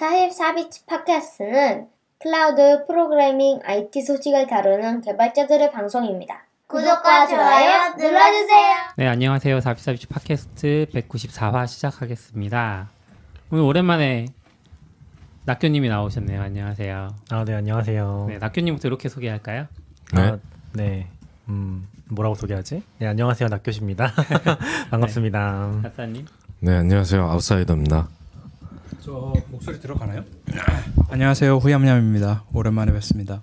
44비치 팟캐스트는 클라우드 프로그래밍 IT 소식을 다루는 개발자들의 방송입니다. 구독과 좋아요 눌러주세요. 네, 안녕하세요. 44비치 팟캐스트 194화 시작하겠습니다. 오늘 오랜만에 낙교님이 나오셨네요. 안녕하세요. 네, 안녕하세요. 네, 낙교님부터 이렇게 소개할까요? 네. 뭐라고 소개하지? 네, 안녕하세요. 낙교십니다. 반갑습니다. 박사님. 네, 안녕하세요. 아웃사이더입니다. 저 목소리 들어가나요? 안녕하세요. 후얌얌입니다. 오랜만에 뵙습니다.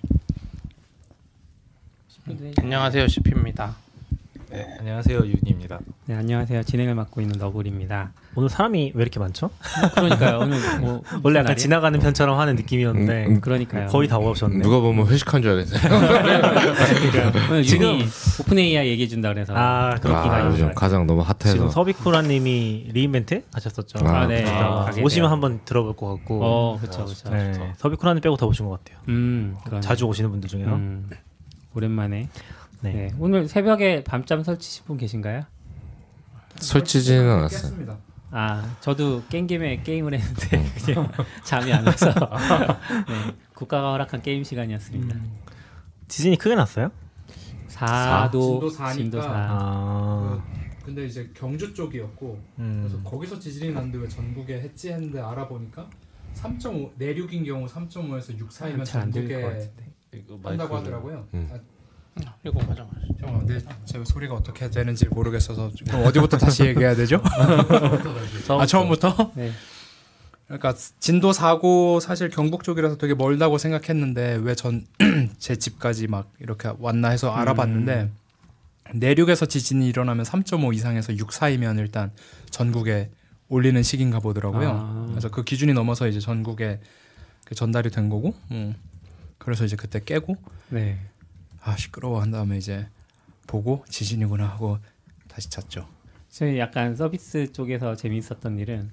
안녕하세요. CP입니다. 네, 안녕하세요. 윤입니다. 네, 안녕하세요. 진행을 맡고 있는 너굴입니다. 오늘 사람이 왜 이렇게 많죠? 그러니까요. 오늘 뭐 원래 약간 지나가는 편처럼 하는 느낌이었는데 그러니까요. 거의 다 오셨네. 누가 보면 회식한 줄 알았어요. 오늘 지금 오픈AI 얘기해 준다 그래서 요즘 가장 너무 핫해서 지금 서비쿠라님이 리인벤트 하셨었죠. 네. 오시면 한번 들어볼 것 같고. 그렇죠. 네, 서비쿠라님 빼고 다 오신 것 같아요. 자주 오시는 분들 중에서. 오랜만에. 네. 네. 오늘 새벽에 밤잠 설치신 분 계신가요? 설치지는 않았어요. 저도 깬 김에 게임을 했는데 그냥 잠이 안 와서 네, 국가가 허락한 게임 시간이었습니다. 지진이 크게 났어요? 4도 진도 4니까. 4. 근데 이제 경주 쪽이었고 그래서 거기서 지진이 났는데 왜 전국에 했지 했는데 알아보니까 3.5 내륙인 경우 3.5에서 6 사이면 전국에 한다고 하더라고요. 이거 맞아. 근데 제 소리가 어떻게 되는지 모르겠어서 그럼 어디부터 다시 얘기해야 되죠? 처음부터? 네. 그러니까 진도 4고 사실 경북 쪽이라서 되게 멀다고 생각했는데 왜 제 집까지 막 이렇게 왔나 해서 알아봤는데 내륙에서 지진이 일어나면 3.5 이상에서 6 사이면 일단 전국에 올리는 시기인가 보더라고요. 그래서 그 기준이 넘어서 이제 전국에 전달이 된 거고, 그래서 이제 그때 깨고, 네. 시끄러워 한 다음에 이제 보고 지진이구나 하고 다시 잤죠. 저희 약간 서비스 쪽에서 재미있었던 일은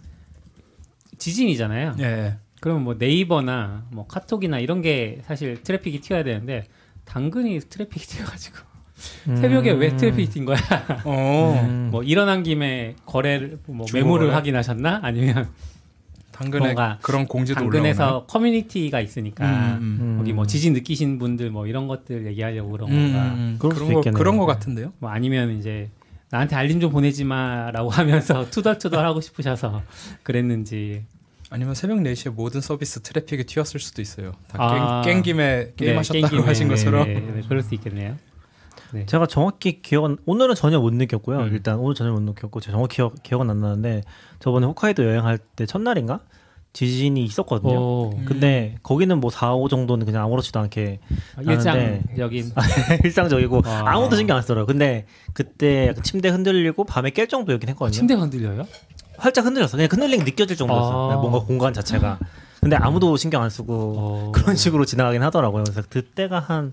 지진이잖아요. 예. 그러면 뭐 네이버나 뭐 카톡이나 이런 게 사실 트래픽이 튀어야 되는데 당근이 트래픽이 튀어가지고 새벽에 왜 트래픽이 튄 거야? 뭐 일어난 김에 거래를 뭐 매물을 확인하셨나? 아니면 당근에 그런 공지도 당근에서 올라오나요? 커뮤니티가 있으니까 거기 뭐 지진 느끼신 분들 뭐 이런 것들 얘기하려고 그런 건가? 그런 거 같은데요? 뭐 아니면 이제 나한테 알림 좀 보내지 마라고 하면서 투덜투덜 하고 싶으셔서 그랬는지. 아니면 새벽 4시에 모든 서비스 트래픽이 튀었을 수도 있어요. 다 깬 김에 게임하셨다고 하신 것처럼. 네, 그럴 수 있겠네요. 네. 제가 정확히 오늘은 전혀 못 느꼈고요. 일단 오늘 전혀 못 느꼈고 제가 정확히 기억은 안 나는데 저번에 홋카이도 여행할 때 첫날인가? 지진이 있었거든요. 근데 거기는 뭐 4, 5 정도는 그냥 아무렇지도 않게 일상적인 일상적이고 아무도 신경 안 써요. 근데 그때 약간 침대 흔들리고 밤에 깰 정도였긴 했거든요. 침대가 흔들려요? 활짝 흔들렸어. 그냥 흔들리기 느껴질 정도였어. 뭔가 공간 자체가. 근데 아무도 신경 안 쓰고 그런 식으로 지나가긴 하더라고요. 그래서 그때가 한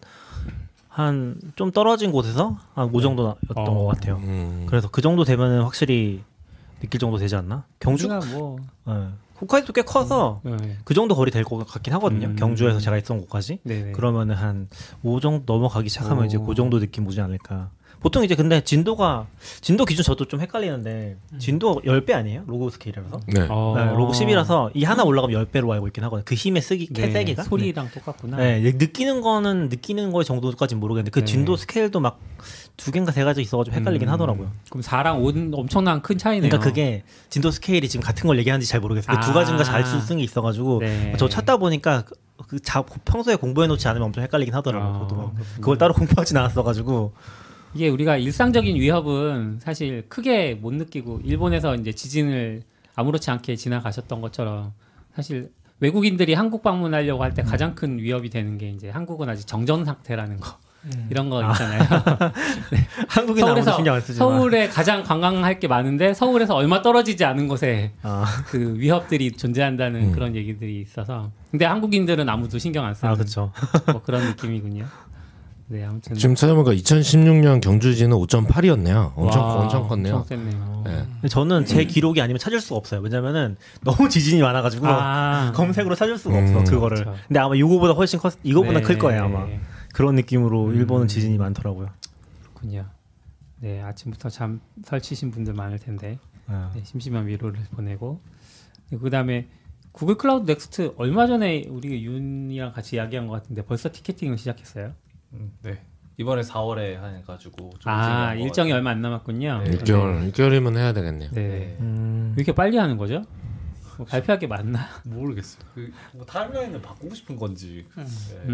좀 떨어진 곳에서 한 5 정도였던 것 같아요. 그래서 그 정도 되면은 확실히 느낄 정도 되지 않나? 경주가 뭐 홋카이도 꽤 커서 그 정도 거리 될 것 같긴 하거든요. 경주에서 제가 있던 곳까지. 그러면은 한 5 정도 넘어가기 시작하면 이제 그 정도 느낌 오지 않을까. 보통 이제 근데 진도 기준 저도 좀 헷갈리는데 진도 10배 아니에요? 로고 스케일이라서? 네. 로고 10이라서 이 하나 올라가면 10배로 알고 있긴 하거든요. 그 힘의 세기가 소리랑 똑같구나. 네, 느끼는 거의 정도까지는 모르겠는데 그 진도 스케일도 막 2개인가 3가지 있어가지고 헷갈리긴 하더라고요. 그럼 4랑 5는 엄청난 큰 차이네요. 그러니까 그게 진도 스케일이 지금 같은 걸 얘기하는지 잘 모르겠어요. 그 2가지인가 잘 쓴 게 있어가지고 저 찾다 보니까 평소에 공부해놓지 않으면 엄청 헷갈리긴 하더라고요. 저도 그걸 따로 공부하진 않았어가지고. 이게 우리가 일상적인 위협은 사실 크게 못 느끼고 일본에서 이제 지진을 아무렇지 않게 지나가셨던 것처럼 사실 외국인들이 한국 방문하려고 할 때 가장 큰 위협이 되는 게 이제 한국은 아직 정전 상태라는 거 이런 거 있잖아요. 네. 한국인 아무도 신경 안 쓰지만 서울에 가장 관광할 게 많은데 서울에서 얼마 떨어지지 않은 곳에 그 위협들이 존재한다는 그런 얘기들이 있어서 근데 한국인들은 아무도 신경 안 쓰는 그렇죠. 뭐 그런 느낌이군요. 네, 아무튼 지금 찾아보니까 2016년 경주지는 5.8이었네요. 엄청 컸네요. 엄청 셌네요. 네. 저는 제 기록이 아니면 찾을 수가 없어요. 왜냐면은 너무 지진이 많아가지고 검색으로 찾을 수가 없어 그거를. 그렇죠. 근데 아마 이거보다 훨씬 이거보다 클 거예요 아마. 그런 느낌으로 일본은 지진이 많더라고요. 그렇군요. 네, 아침부터 잠 설치신 분들 많을 텐데 심심한 위로를 보내고 그다음에 구글 클라우드 넥스트 얼마 전에 우리 윤이랑 같이 이야기한 것 같은데 벌써 티켓팅을 시작했어요? 네. 이번에 4월에 해가지고 좀 일정이 얼마 안 남았군요. 네. 6개월이면 해야 되겠네요. 네. 네. 왜 이렇게 빨리 하는 거죠? 뭐 발표할 게 많나? 모르겠어요. 뭐 타임라인을 바꾸고 싶은 건지. 네.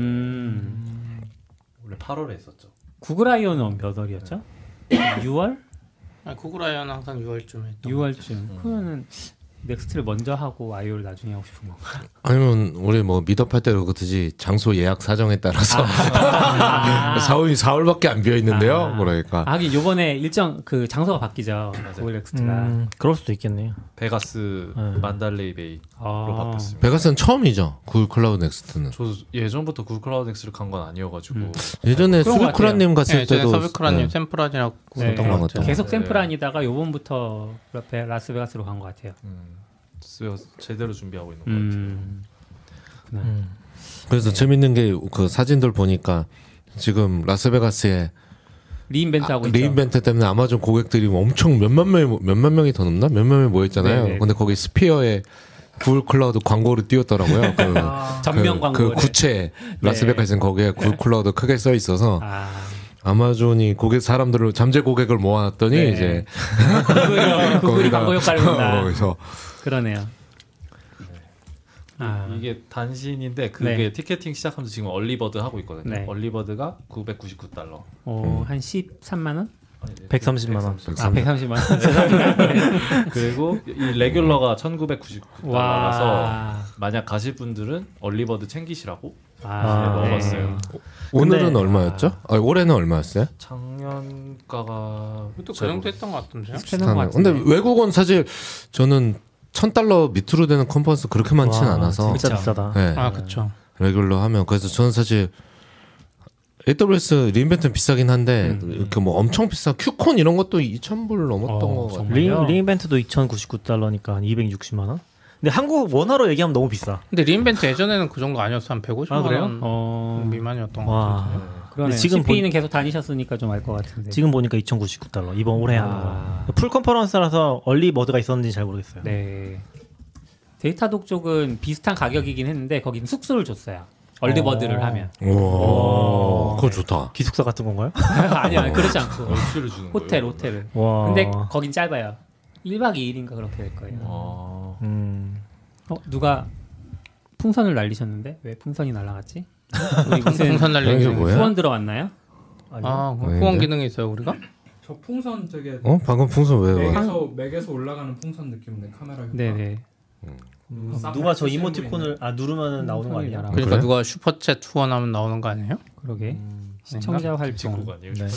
원래 8월에 했었죠. 구글 I/O는 몇 월이었죠? 6월? 구글 아이언 항상 6월쯤에 했던 6월쯤. 그러면은 넥스트를 먼저 하고 I/O를 나중에 하고 싶은 건가? 아니면 우리 뭐 미더팔 때 그렇듯이 장소 예약 사정에 따라서 4월밖에 안 비어 있는데요. 그러니까 하긴 요번에 일정 그 장소가 바뀌죠. 구글 넥스트가. 그럴 수도 있겠네요. 베가스 만달레이 베이로 바뀌었습니다. 베가스는 처음이죠. 구글 클라우드 넥스트는. 저 예전부터 구글 클라우드 넥스를 간 건 아니어가지고 예전에 그런 것 수비크라님 갔을 네, 때도 서비크라님 샘플하지라고 네, 했던 것 같아요. 계속 샘플 아니다가 요번부터 라스베가스로 간 것 같아요. 제대로 준비하고 있는 것 같아요. 그래서 재밌는 게 그 사진들 보니까 지금 라스베가스에 리인벤트 하고 있죠. 리인벤트 때문에 아마존 고객들이 엄청 몇만 명이 더 넘나? 몇만 명이 모였잖아요. 네네. 근데 거기 스피어에 구글 클라우드 광고를 띄웠더라고요. 전면 광고를. 그 구체 라스베가스는 거기에 구글 클라우드 크게 써 있어서 아마존이 사람들을 잠재 고객을 모아놨더니 네. 이제 구글이 광고 효과를 본다. 거기서 그러네요. 이게 단신인데 그게 네. 티켓팅 시작하면서 지금 얼리버드 하고 있거든요. 네. 얼리버드가 $999. 한 13만 원? 130만 원. 130만 원. 그리고 이 레귤러가 $1,999라서 와. 만약 가실 분들은 얼리버드 챙기시라고 네. 먹었어요. 오늘은 얼마였죠? 올해는 얼마였어요? 작년가가 또 그 정도 했던 것 같은데요? 비슷한 것 같은데. 근데 외국은 사실 저는 $1,000 밑으로 되는 컨퍼런스 그렇게 많지는 않아서 진짜 비싸다. 네. 그렇죠. 레귤러 하면 그래서 저는 사실 AWS 리인벤트는 비싸긴 한데 이렇게 뭐 엄청 비싼 큐콘 이런 것도 2,000불 넘었던 거 같아요. 정말요? 리인벤트도 $2,099니까 한 260만 원. 근데 한국 원화로 얘기하면 너무 비싸. 근데 리인벤트 예전에는 그 정도 아니었어. 한 150만 그래요? 원 미만이었던 것 와. 같아요. 그러네. 지금 CP는 계속 다니셨으니까 좀 알 것 같은데. 지금 보니까 $2,099 이번 올해 하는 거. 풀 컨퍼런스라서 얼리버드가 있었는지 잘 모르겠어요. 네. 데이터독 쪽은 비슷한 가격이긴 했는데 거기는 숙소를 줬어요. 얼리버드를 하면. 와, 그거 좋다. 기숙사 같은 건가요? 아니야, 그렇지 않고. 얼추를 주는 호텔을. 와. 근데 거긴 짧아요. 1박 2일인가 그렇게 될 거예요. 누가 풍선을 날리셨는데 왜 풍선이 날아갔지? 우리 무슨 풍선 이게 날리는 뭐야? 후원 들어왔나요? 후원 기능이 있어요 우리가? 저 풍선 되게 방금 풍선 왜? 맥에서 올라가는 풍선 느낌인데 카메라 효과. 네네. 누가 저 이모티콘을 나누면 나오는 거 아니야? 날아가. 그러니까 그래? 누가 슈퍼챗 후원하면 나오는 거 아니에요? 그러게. 시청자 활동. 직구가 아니에요. 네.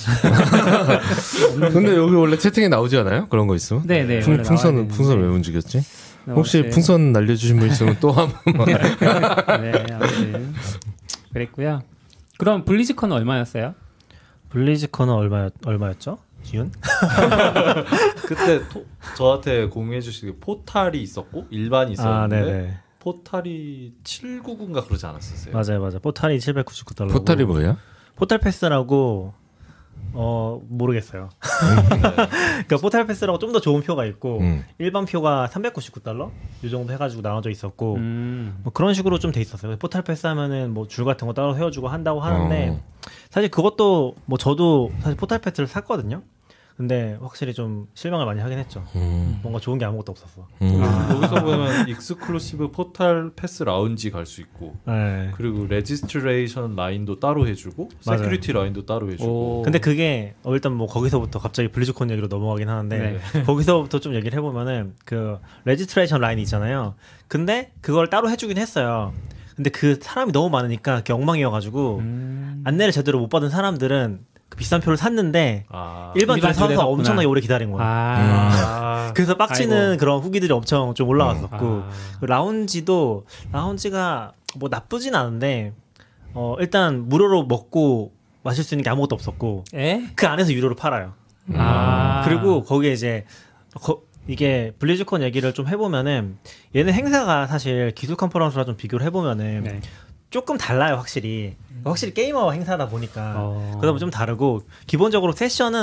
근데 여기 원래 채팅에 나오지 않아요? 그런 거 있으면? 네네. 원래 나와야 풍선 왜 되는데. 움직였지? 혹시 네. 풍선 날려주신 분 있으면 또 한번. 네, 아무튼 그랬고요. 그럼 블리즈컨은 얼마였어요? 블리즈컨은 얼마였죠? 지윤? 그때 저한테 공유해 주신 포탈이 있었고 일반이 있었는데 네네. 포탈이 799인가 그러지 않았었어요? 맞아요. 포탈이 $799. 포탈이 뭐야? 포탈 패스라고 모르겠어요. 그러니까 포탈 패스라고 좀 더 좋은 표가 있고 일반 표가 $399 이 정도 해가지고 나눠져 있었고 뭐 그런 식으로 좀 돼 있었어요. 포탈 패스 하면은 뭐 줄 같은 거 따로 세워주고 한다고 하는데 사실 그것도 뭐 저도 사실 포탈 패스를 샀거든요. 근데 확실히 좀 실망을 많이 하긴 했죠. 뭔가 좋은 게 아무것도 없었어. 여기서 보면 익스클루시브 포탈 패스 라운지 갈 수 있고 네. 그리고 레지스트레이션 라인도 따로 해주고 맞아요. 세큐리티 라인도 따로 해주고 근데 그게 일단 뭐 거기서부터 갑자기 블리즈컨 얘기로 넘어가긴 하는데 거기서부터 좀 얘기를 해보면은 그 레지스트레이션 라인이 있잖아요. 근데 그걸 따로 해주긴 했어요. 근데 그 사람이 너무 많으니까 그게 엉망이어가지고 안내를 제대로 못 받은 사람들은 그 비싼 표를 샀는데 일반 줄에 서서 엄청나게 오래 기다린 거예요. 그래서 빡치는 아이고. 그런 후기들이 엄청 좀 올라왔었고 그 라운지가 뭐 나쁘진 않은데 일단 무료로 먹고 마실 수 있는 게 아무것도 없었고 그 안에서 유료로 팔아요. 그리고 거기에 이제 이게 블리즈컨 얘기를 좀 해보면은 얘는 행사가 사실 기술 컨퍼런스랑 좀 비교를 해보면은 조금 달라요. 확실히 게이머 행사다 보니까 그러다 보면 좀 다르고 기본적으로 세션은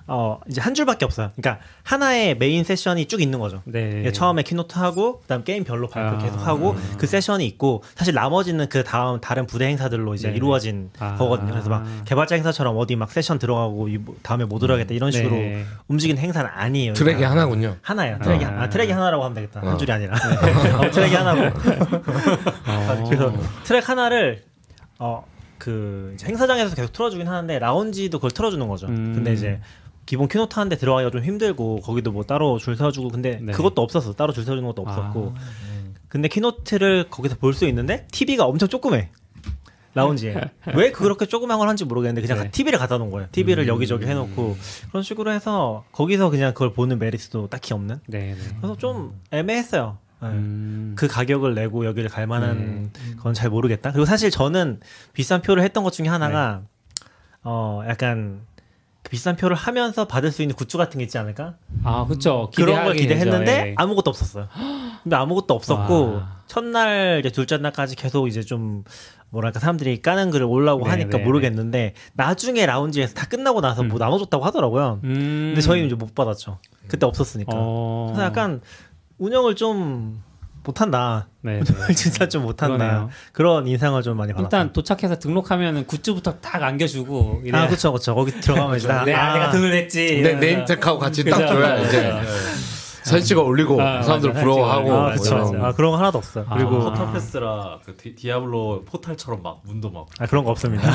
이제 한 줄밖에 없어요. 그러니까 하나의 메인 세션이 쭉 있는 거죠. 네. 처음에 키노트 하고 그다음 게임별로 발표 계속 하고 그 세션이 있고 사실 나머지는 그 다음 다른 부대 행사들로 이제 이루어진 거거든요. 그래서 막 개발자 행사처럼 어디 막 세션 들어가고 다음에 뭐 들어가겠다 이런 식으로 움직이는 행사는 아니에요. 트랙이 하나군요. 하나예요. 트랙이 하나라고 하면 되겠다. 한 줄이 아니라 트랙이 하나고. 그래서 트랙 하나를 그 행사장에서 계속 틀어주긴 하는데 라운지도 그걸 틀어주는 거죠. 근데 이제 기본 키노트 하는데 들어가기가 좀 힘들고 거기도 뭐 따로 줄 서주고 근데 그것도 없었어. 따로 줄 서주는 것도 없었고. 근데 키노트를 거기서 볼 수 있는데 TV가 엄청 조그매. 라운지에. 왜 그렇게 조그만 걸 한지 모르겠는데 그냥 TV를 갖다 놓은 거예요. TV를 여기저기 해놓고 그런 식으로 해서 거기서 그냥 그걸 보는 메리트도 딱히 없는. 그래서 좀 애매했어요. 그 가격을 내고 여기를 갈 만한 건 잘 모르겠다. 그리고 사실 저는 비싼 표를 했던 것 중에 하나가 약간 비싼 표를 하면서 받을 수 있는 굿즈 같은 게 있지 않을까? 그렇죠. 그런 걸 기대했는데 아무것도 없었어요. 근데 아무것도 없었고 첫날 이제 둘째 날까지 계속 이제 좀 뭐랄까 사람들이 까는 글을 올라오고 하니까 모르겠는데 나중에 라운지에서 다 끝나고 나서 뭐 나눠줬다고 하더라고요. 근데 저희는 이제 못 받았죠. 그때 없었으니까. 그래서 약간 운영을 좀 못한다. 운영을 진짜 좀 못한다. 그러네요. 그런 인상을 좀 많이 받았어요. 일단 도착해서 등록하면은 굿즈부터 딱 안겨주고. 그렇죠. 거기 들어가면 이제 내가 등을 냈지. 내 네임택하고 같이 딱 줘야 이제 사진 찍어 올리고 사람들 부러워하고. 그런 거 하나도 없어요. 그리고 포탈 패스라 그 디아블로 포탈처럼 막 문도 막 그런 거 없습니다.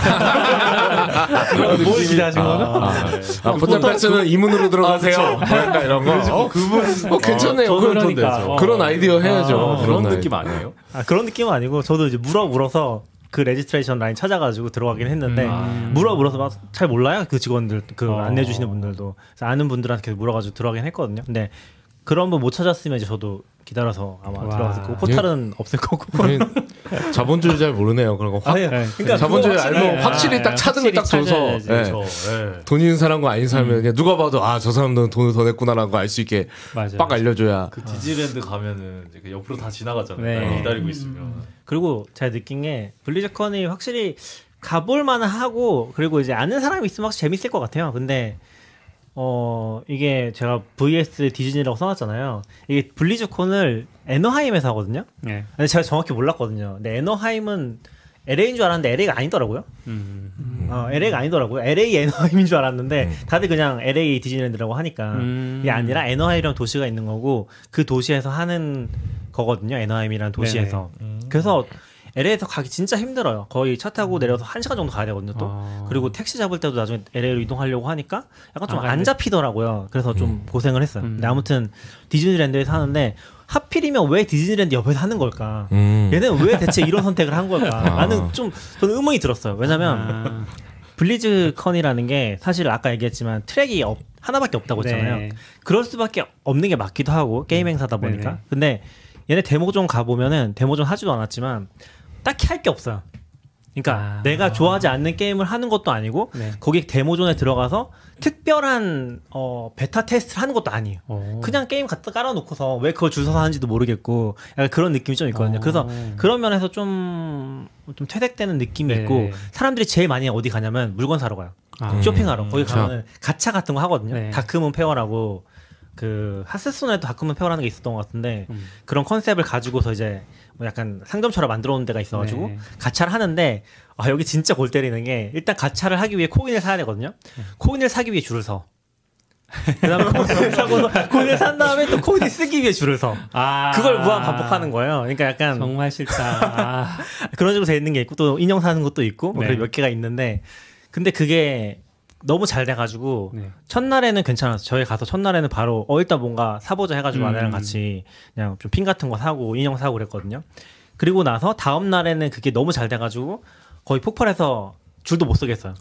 뭘 기대하신 거는? 포탈 패스는 이 문으로 들어가세요. 약간 이런 거. 그분 괜찮네요. 그런 아이디어 해야죠. 그런 느낌 아니에요? 그런 느낌은 아니고 저도 이제 물어서 그 레지스트레이션 라인 찾아가지고 들어가긴 했는데 물어서 막 잘 몰라요. 그 직원들 그 안내해 주시는 분들도 그래서 아는 분들한테 계속 물어가지고 들어가긴 했거든요. 근데 그런 분 못 찾았으면 이제 저도 기다려서 아마 들어갔을 거고 포탈은 없을 거고. 자본주의 잘 모르네요. 그런 거. 그러니까 자본주의 알면 확실히 딱 차등을 딱 줘서 돈 있는 사람과 아닌 사람은 그냥 누가 봐도 저 사람들은 돈을 더 냈구나라는 거 알 수 있게 빡 알려줘야. 그 디즈랜드 가면은 이제 옆으로 다 지나가잖아요. 기다리고 있으면. 그리고 제가 느낀 게 블리즈컨이 확실히 가볼 만은 하고 그리고 이제 아는 사람이 있으면 확실히 재밌을 것 같아요. 근데 이게 제가 VS 디즈니라고 써놨잖아요. 이게 블리즈콘을 애너하임에서 하거든요. 근데 제가 정확히 몰랐거든요. 근데 애너하임은 LA인 줄 알았는데 LA가 아니더라고요. LA가 아니더라고요. LA 애너하임인 줄 알았는데 다들 그냥 LA 디즈니랜드라고 하니까 이게 아니라 애너하임이라는 도시가 있는 거고 그 도시에서 하는 거거든요. 애너하임이라는 도시에서. 그래서 LA에서 가기 진짜 힘들어요. 거의 차 타고 내려서 1시간 정도 가야 되거든요. 또 그리고 택시 잡을 때도 나중에 LA로 이동하려고 하니까 약간 좀 안 잡히더라고요. 그래서 좀 고생을 했어요. 근데 아무튼 디즈니랜드에서 하는데 하필이면 왜 디즈니랜드 옆에서 하는 걸까? 얘는 왜 대체 이런 선택을 한 걸까? 나는 좀 저는 의문이 들었어요. 왜냐면 블리즈컨이라는 게 사실 아까 얘기했지만 트랙이 하나밖에 없다고 했잖아요. 그럴 수밖에 없는 게 맞기도 하고 게임 행사다 보니까. 근데 얘네 데모존 가보면은 데모존 하지도 않았지만 딱히 할 게 없어요. 그러니까 내가 좋아하지 않는 게임을 하는 것도 아니고 거기 데모존에 들어가서 특별한 베타 테스트를 하는 것도 아니에요. 그냥 게임 갖다 깔아놓고서 왜 그걸 줄 서서 하는지도 모르겠고 약간 그런 느낌이 좀 있거든요. 그래서 그런 면에서 좀 퇴색되는 느낌이 있고 사람들이 제일 많이 어디 가냐면 물건 사러 가요. 쇼핑하러. 거기 가면 가챠 같은 거 하거든요. 다크문 페어라고 그 하스스톤에도 다크문 페어라는 게 있었던 것 같은데 그런 컨셉을 가지고서 이제 뭐 약간 상점처럼 만들어 놓은 데가 있어가지고 가챠를 하는데 여기 진짜 골 때리는 게 일단 가챠를 하기 위해 코인을 사야 되거든요. 코인을 사기 위해 줄을 서. 그다음에 코인을 사고서 코인을 산 다음에 또 코인을 쓰기 위해 줄을 서. 그걸 무한 반복하는 거예요. 그러니까 약간 정말 싫다. 그런 식으로 돼 있는 게 있고 또 인형 사는 것도 있고 뭐 몇 개가 있는데 근데 그게 너무 잘 돼가지고 첫날에는 괜찮았어요. 저희 가서 첫날에는 바로 일단 뭔가 사보자 해가지고 아내랑 같이 그냥 좀 핀 같은 거 사고 인형 사고 그랬거든요. 그리고 나서 다음 날에는 그게 너무 잘 돼가지고 거의 폭발해서 줄도 못 서겠어요.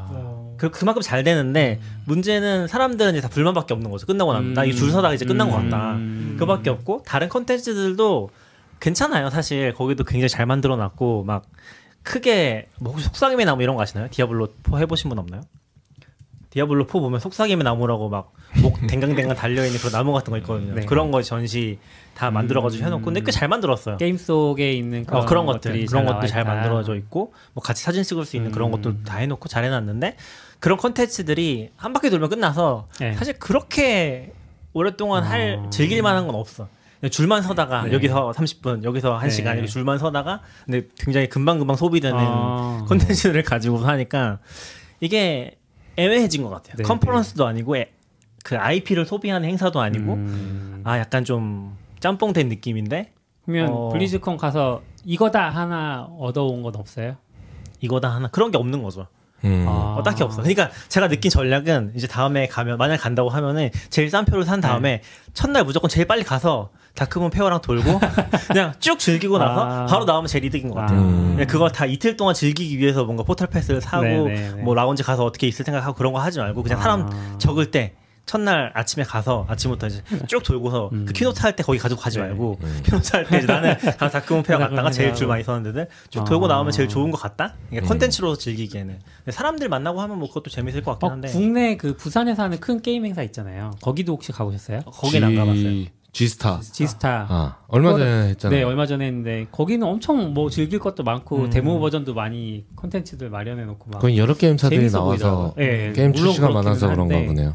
그만큼 잘 되는데 문제는 사람들은 이제 다 불만밖에 없는 거죠. 끝나고 나면 나 이 줄 서다가 이제 끝난 것 같다. 그밖에 없고 다른 컨텐츠들도 괜찮아요. 사실 거기도 굉장히 잘 만들어놨고 막 크게 뭐 혹시 속삭임의 나무 이런 거 아시나요? 디아블로 4 해보신 분 없나요? 디아블로 4 보면 속삭임의 나무라고 막 목 댕강댕강 달려 있는 그런 나무 같은 거 있거든요. 네. 그런 거 전시 다 만들어가지고 해놓고 근데 꽤 잘 만들었어요. 게임 속에 있는 그런 것들 잘 있다. 만들어져 있고 뭐 같이 사진 찍을 수 있는 그런 것들 다 해놓고 잘 해놨는데 그런 콘텐츠들이 한 바퀴 돌면 끝나서 네. 사실 그렇게 오랫동안 즐길 만한 건 없어. 줄만 서다가 네. 여기서 30분 여기서 1시간 네. 이렇게 줄만 서다가 근데 굉장히 금방금방 소비되는 콘텐츠를 가지고 하니까 이게 애매해진 것 같아요. 네, 컨퍼런스도 아니고 그 IP를 소비하는 행사도 아니고 약간 좀 짬뽕된 느낌인데 그러면 블리즈컨 가서 이거다 하나 얻어온 건 없어요? 이거다 하나 그런 게 없는 거죠. 딱히 없어. 그러니까 제가 느낀 전략은 이제 다음에 가면 만약 간다고 하면은 제일 싼 표를 산 다음에 첫날 무조건 제일 빨리 가서 다크문 페어랑 돌고 그냥 쭉 즐기고 나서 바로 나오면 제일 이득인 것 같아요. 그냥 그거 다 이틀 동안 즐기기 위해서 뭔가 포털 패스를 사고 뭐 라운지 가서 어떻게 있을 생각하고 그런 거 하지 말고 그냥 사람 적을 때 첫날 아침에 가서 아침부터 이제 쭉 돌고서 그 키노트 할 때 거기 가지고 가지 말고 키노트 할 때 이제 나는 가서 다크문 페어 갔다가 제일 줄 많이 서는 데들 쭉 돌고 나오면 제일 좋은 것 같다. 그러니까 콘텐츠로 즐기기에는 근데 사람들 만나고 하면 뭐 그것도 재밌을 것 같긴 한데 국내 그 부산에서 하는 큰 게임 행사 있잖아요. 거기도 혹시 가보셨어요? 거긴 안 가봤어요. G스타. 얼마 전에 했잖아요. 네, 얼마 전에 했는데 거기는 엄청 뭐 즐길 것도 많고 데모 버전도 많이 콘텐츠들 마련해 놓고 막. 거기 여러 게임사들이 나와서 네, 게임 출시가 많아서 그런가 보네요.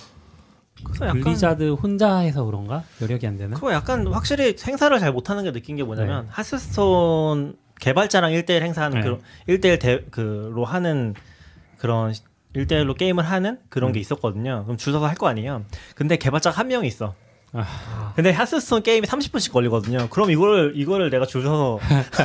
블리자드 혼자 해서 그런가? 여력이 안 되나? 그거 약간 확실히 행사를 잘 못하는 게 느낀 게 뭐냐면 하스스톤 개발자랑 1대1 행사하는 그런 1대1로 하는 그런 1대1로 게임을 하는 그런 게 있었거든요. 그럼 줄 서서 할 거 아니에요. 근데 개발자가 한 명이 있어. 근데 하스스톤 게임이 30분씩 걸리거든요. 그럼 이거를 내가 줄 서서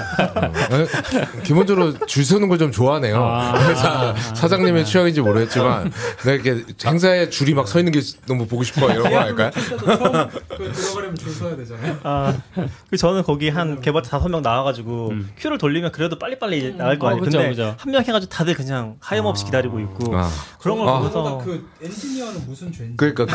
기본적으로 줄 서는 걸 좀 좋아하네요. 회사 사장님의 취향인지 모르겠지만 내가 이렇게 행사에 줄이 막 서 있는 게 너무 보고 싶어 이런 거 할까요? 들어가려면 줄 서야 되잖아요. 저는 거기 한 개발자 5명 나와가지고 큐를 돌리면 그래도 빨리빨리 나갈 거 아니에요. 근데 한 명 해가지고 다들 그냥 하염없이 기다리고 있고 그런 걸 보면서 그 엔지니어는 무슨 죄인지. 그러니까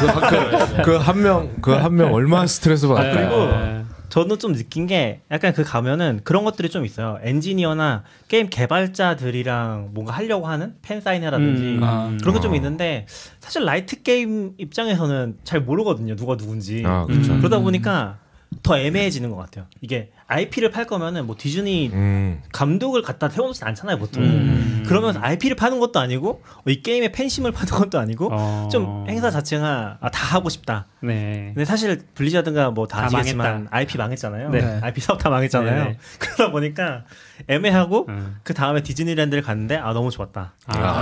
그 한 명 얼마나 스트레스 받았다. 그리고 저는 좀 느낀 게 약간 그 가면은 그런 것들이 좀 있어요. 엔지니어나 게임 개발자들이랑 뭔가 하려고 하는 팬 사인회라든지 그런 게 좀 있는데 사실 라이트 게임 입장에서는 잘 모르거든요. 누가 누군지. 그렇죠. 그러다 보니까 더 애매해지는 것 같아요. 이게 IP를 팔 거면은 뭐 디즈니 감독을 갖다 태워놓지 않잖아요, 보통. 그러면서 IP를 파는 것도 아니고 이 게임의 팬심을 파는 것도 아니고 좀 행사 자체가 다 하고 싶다. 네. 근데 사실 블리자드가 뭐 다 아시겠지만 IP 망했잖아요. 네. IP 사업 다 망했잖아요. 네. 그러다 보니까 애매하고 그 다음에 디즈니랜드를 갔는데 너무 좋았다.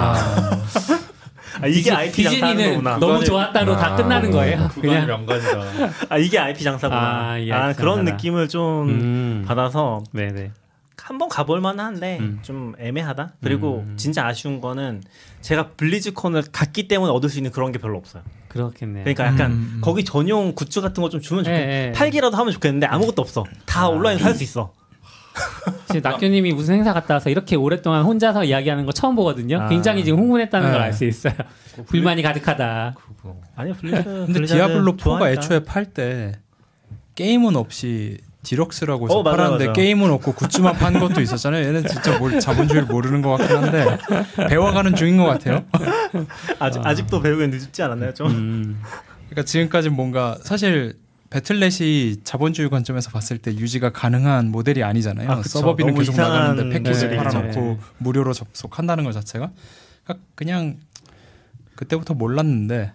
이게 IP 장사하는 디즈니는 거구나. 너무 좋았다로 다 끝나는 거예요. 그냥 명간이다. 이게 IP 장사구나. 그런 느낌을 좀 받아서 네네. 한번 가볼 만한데 좀 애매하다. 그리고 진짜 아쉬운 거는 제가 블리즈컨을 갔기 때문에 얻을 수 있는 그런 게 별로 없어요. 그렇겠네요. 그러니까 약간 거기 전용 굿즈 같은 거 좀 주면 좋겠는데 팔기라도 하면 좋겠는데 아무것도 없어. 다 온라인으로 살 수 있어. 지금 낙교님이 무슨 행사 갔다 와서 이렇게 오랫동안 혼자서 이야기하는 거 처음 보거든요. 굉장히 지금 흥분했다는 걸 알 수 있어요. 불만이 가득하다. 아니요, 근데 디아블로 4가 애초에 팔 때 게임은 없이 디럭스라고 해서 팔았는데 맞아. 게임은 없고 굿즈만 판 것도 있었잖아요. 얘는 진짜 자본주의를 모르는 것 같긴 한데 배워가는 중인 것 같아요. 아직도 배우기 늦지 않았나요, 좀? 그러니까 지금까지 뭔가 사실 배틀넷이 자본주의 관점에서 봤을 때 유지가 가능한 모델이 아니잖아요. 서버비는 계속 나가는데 패키지 팔아놓고 무료로 접속한다는 것 자체가 그냥 그때부터 몰랐는데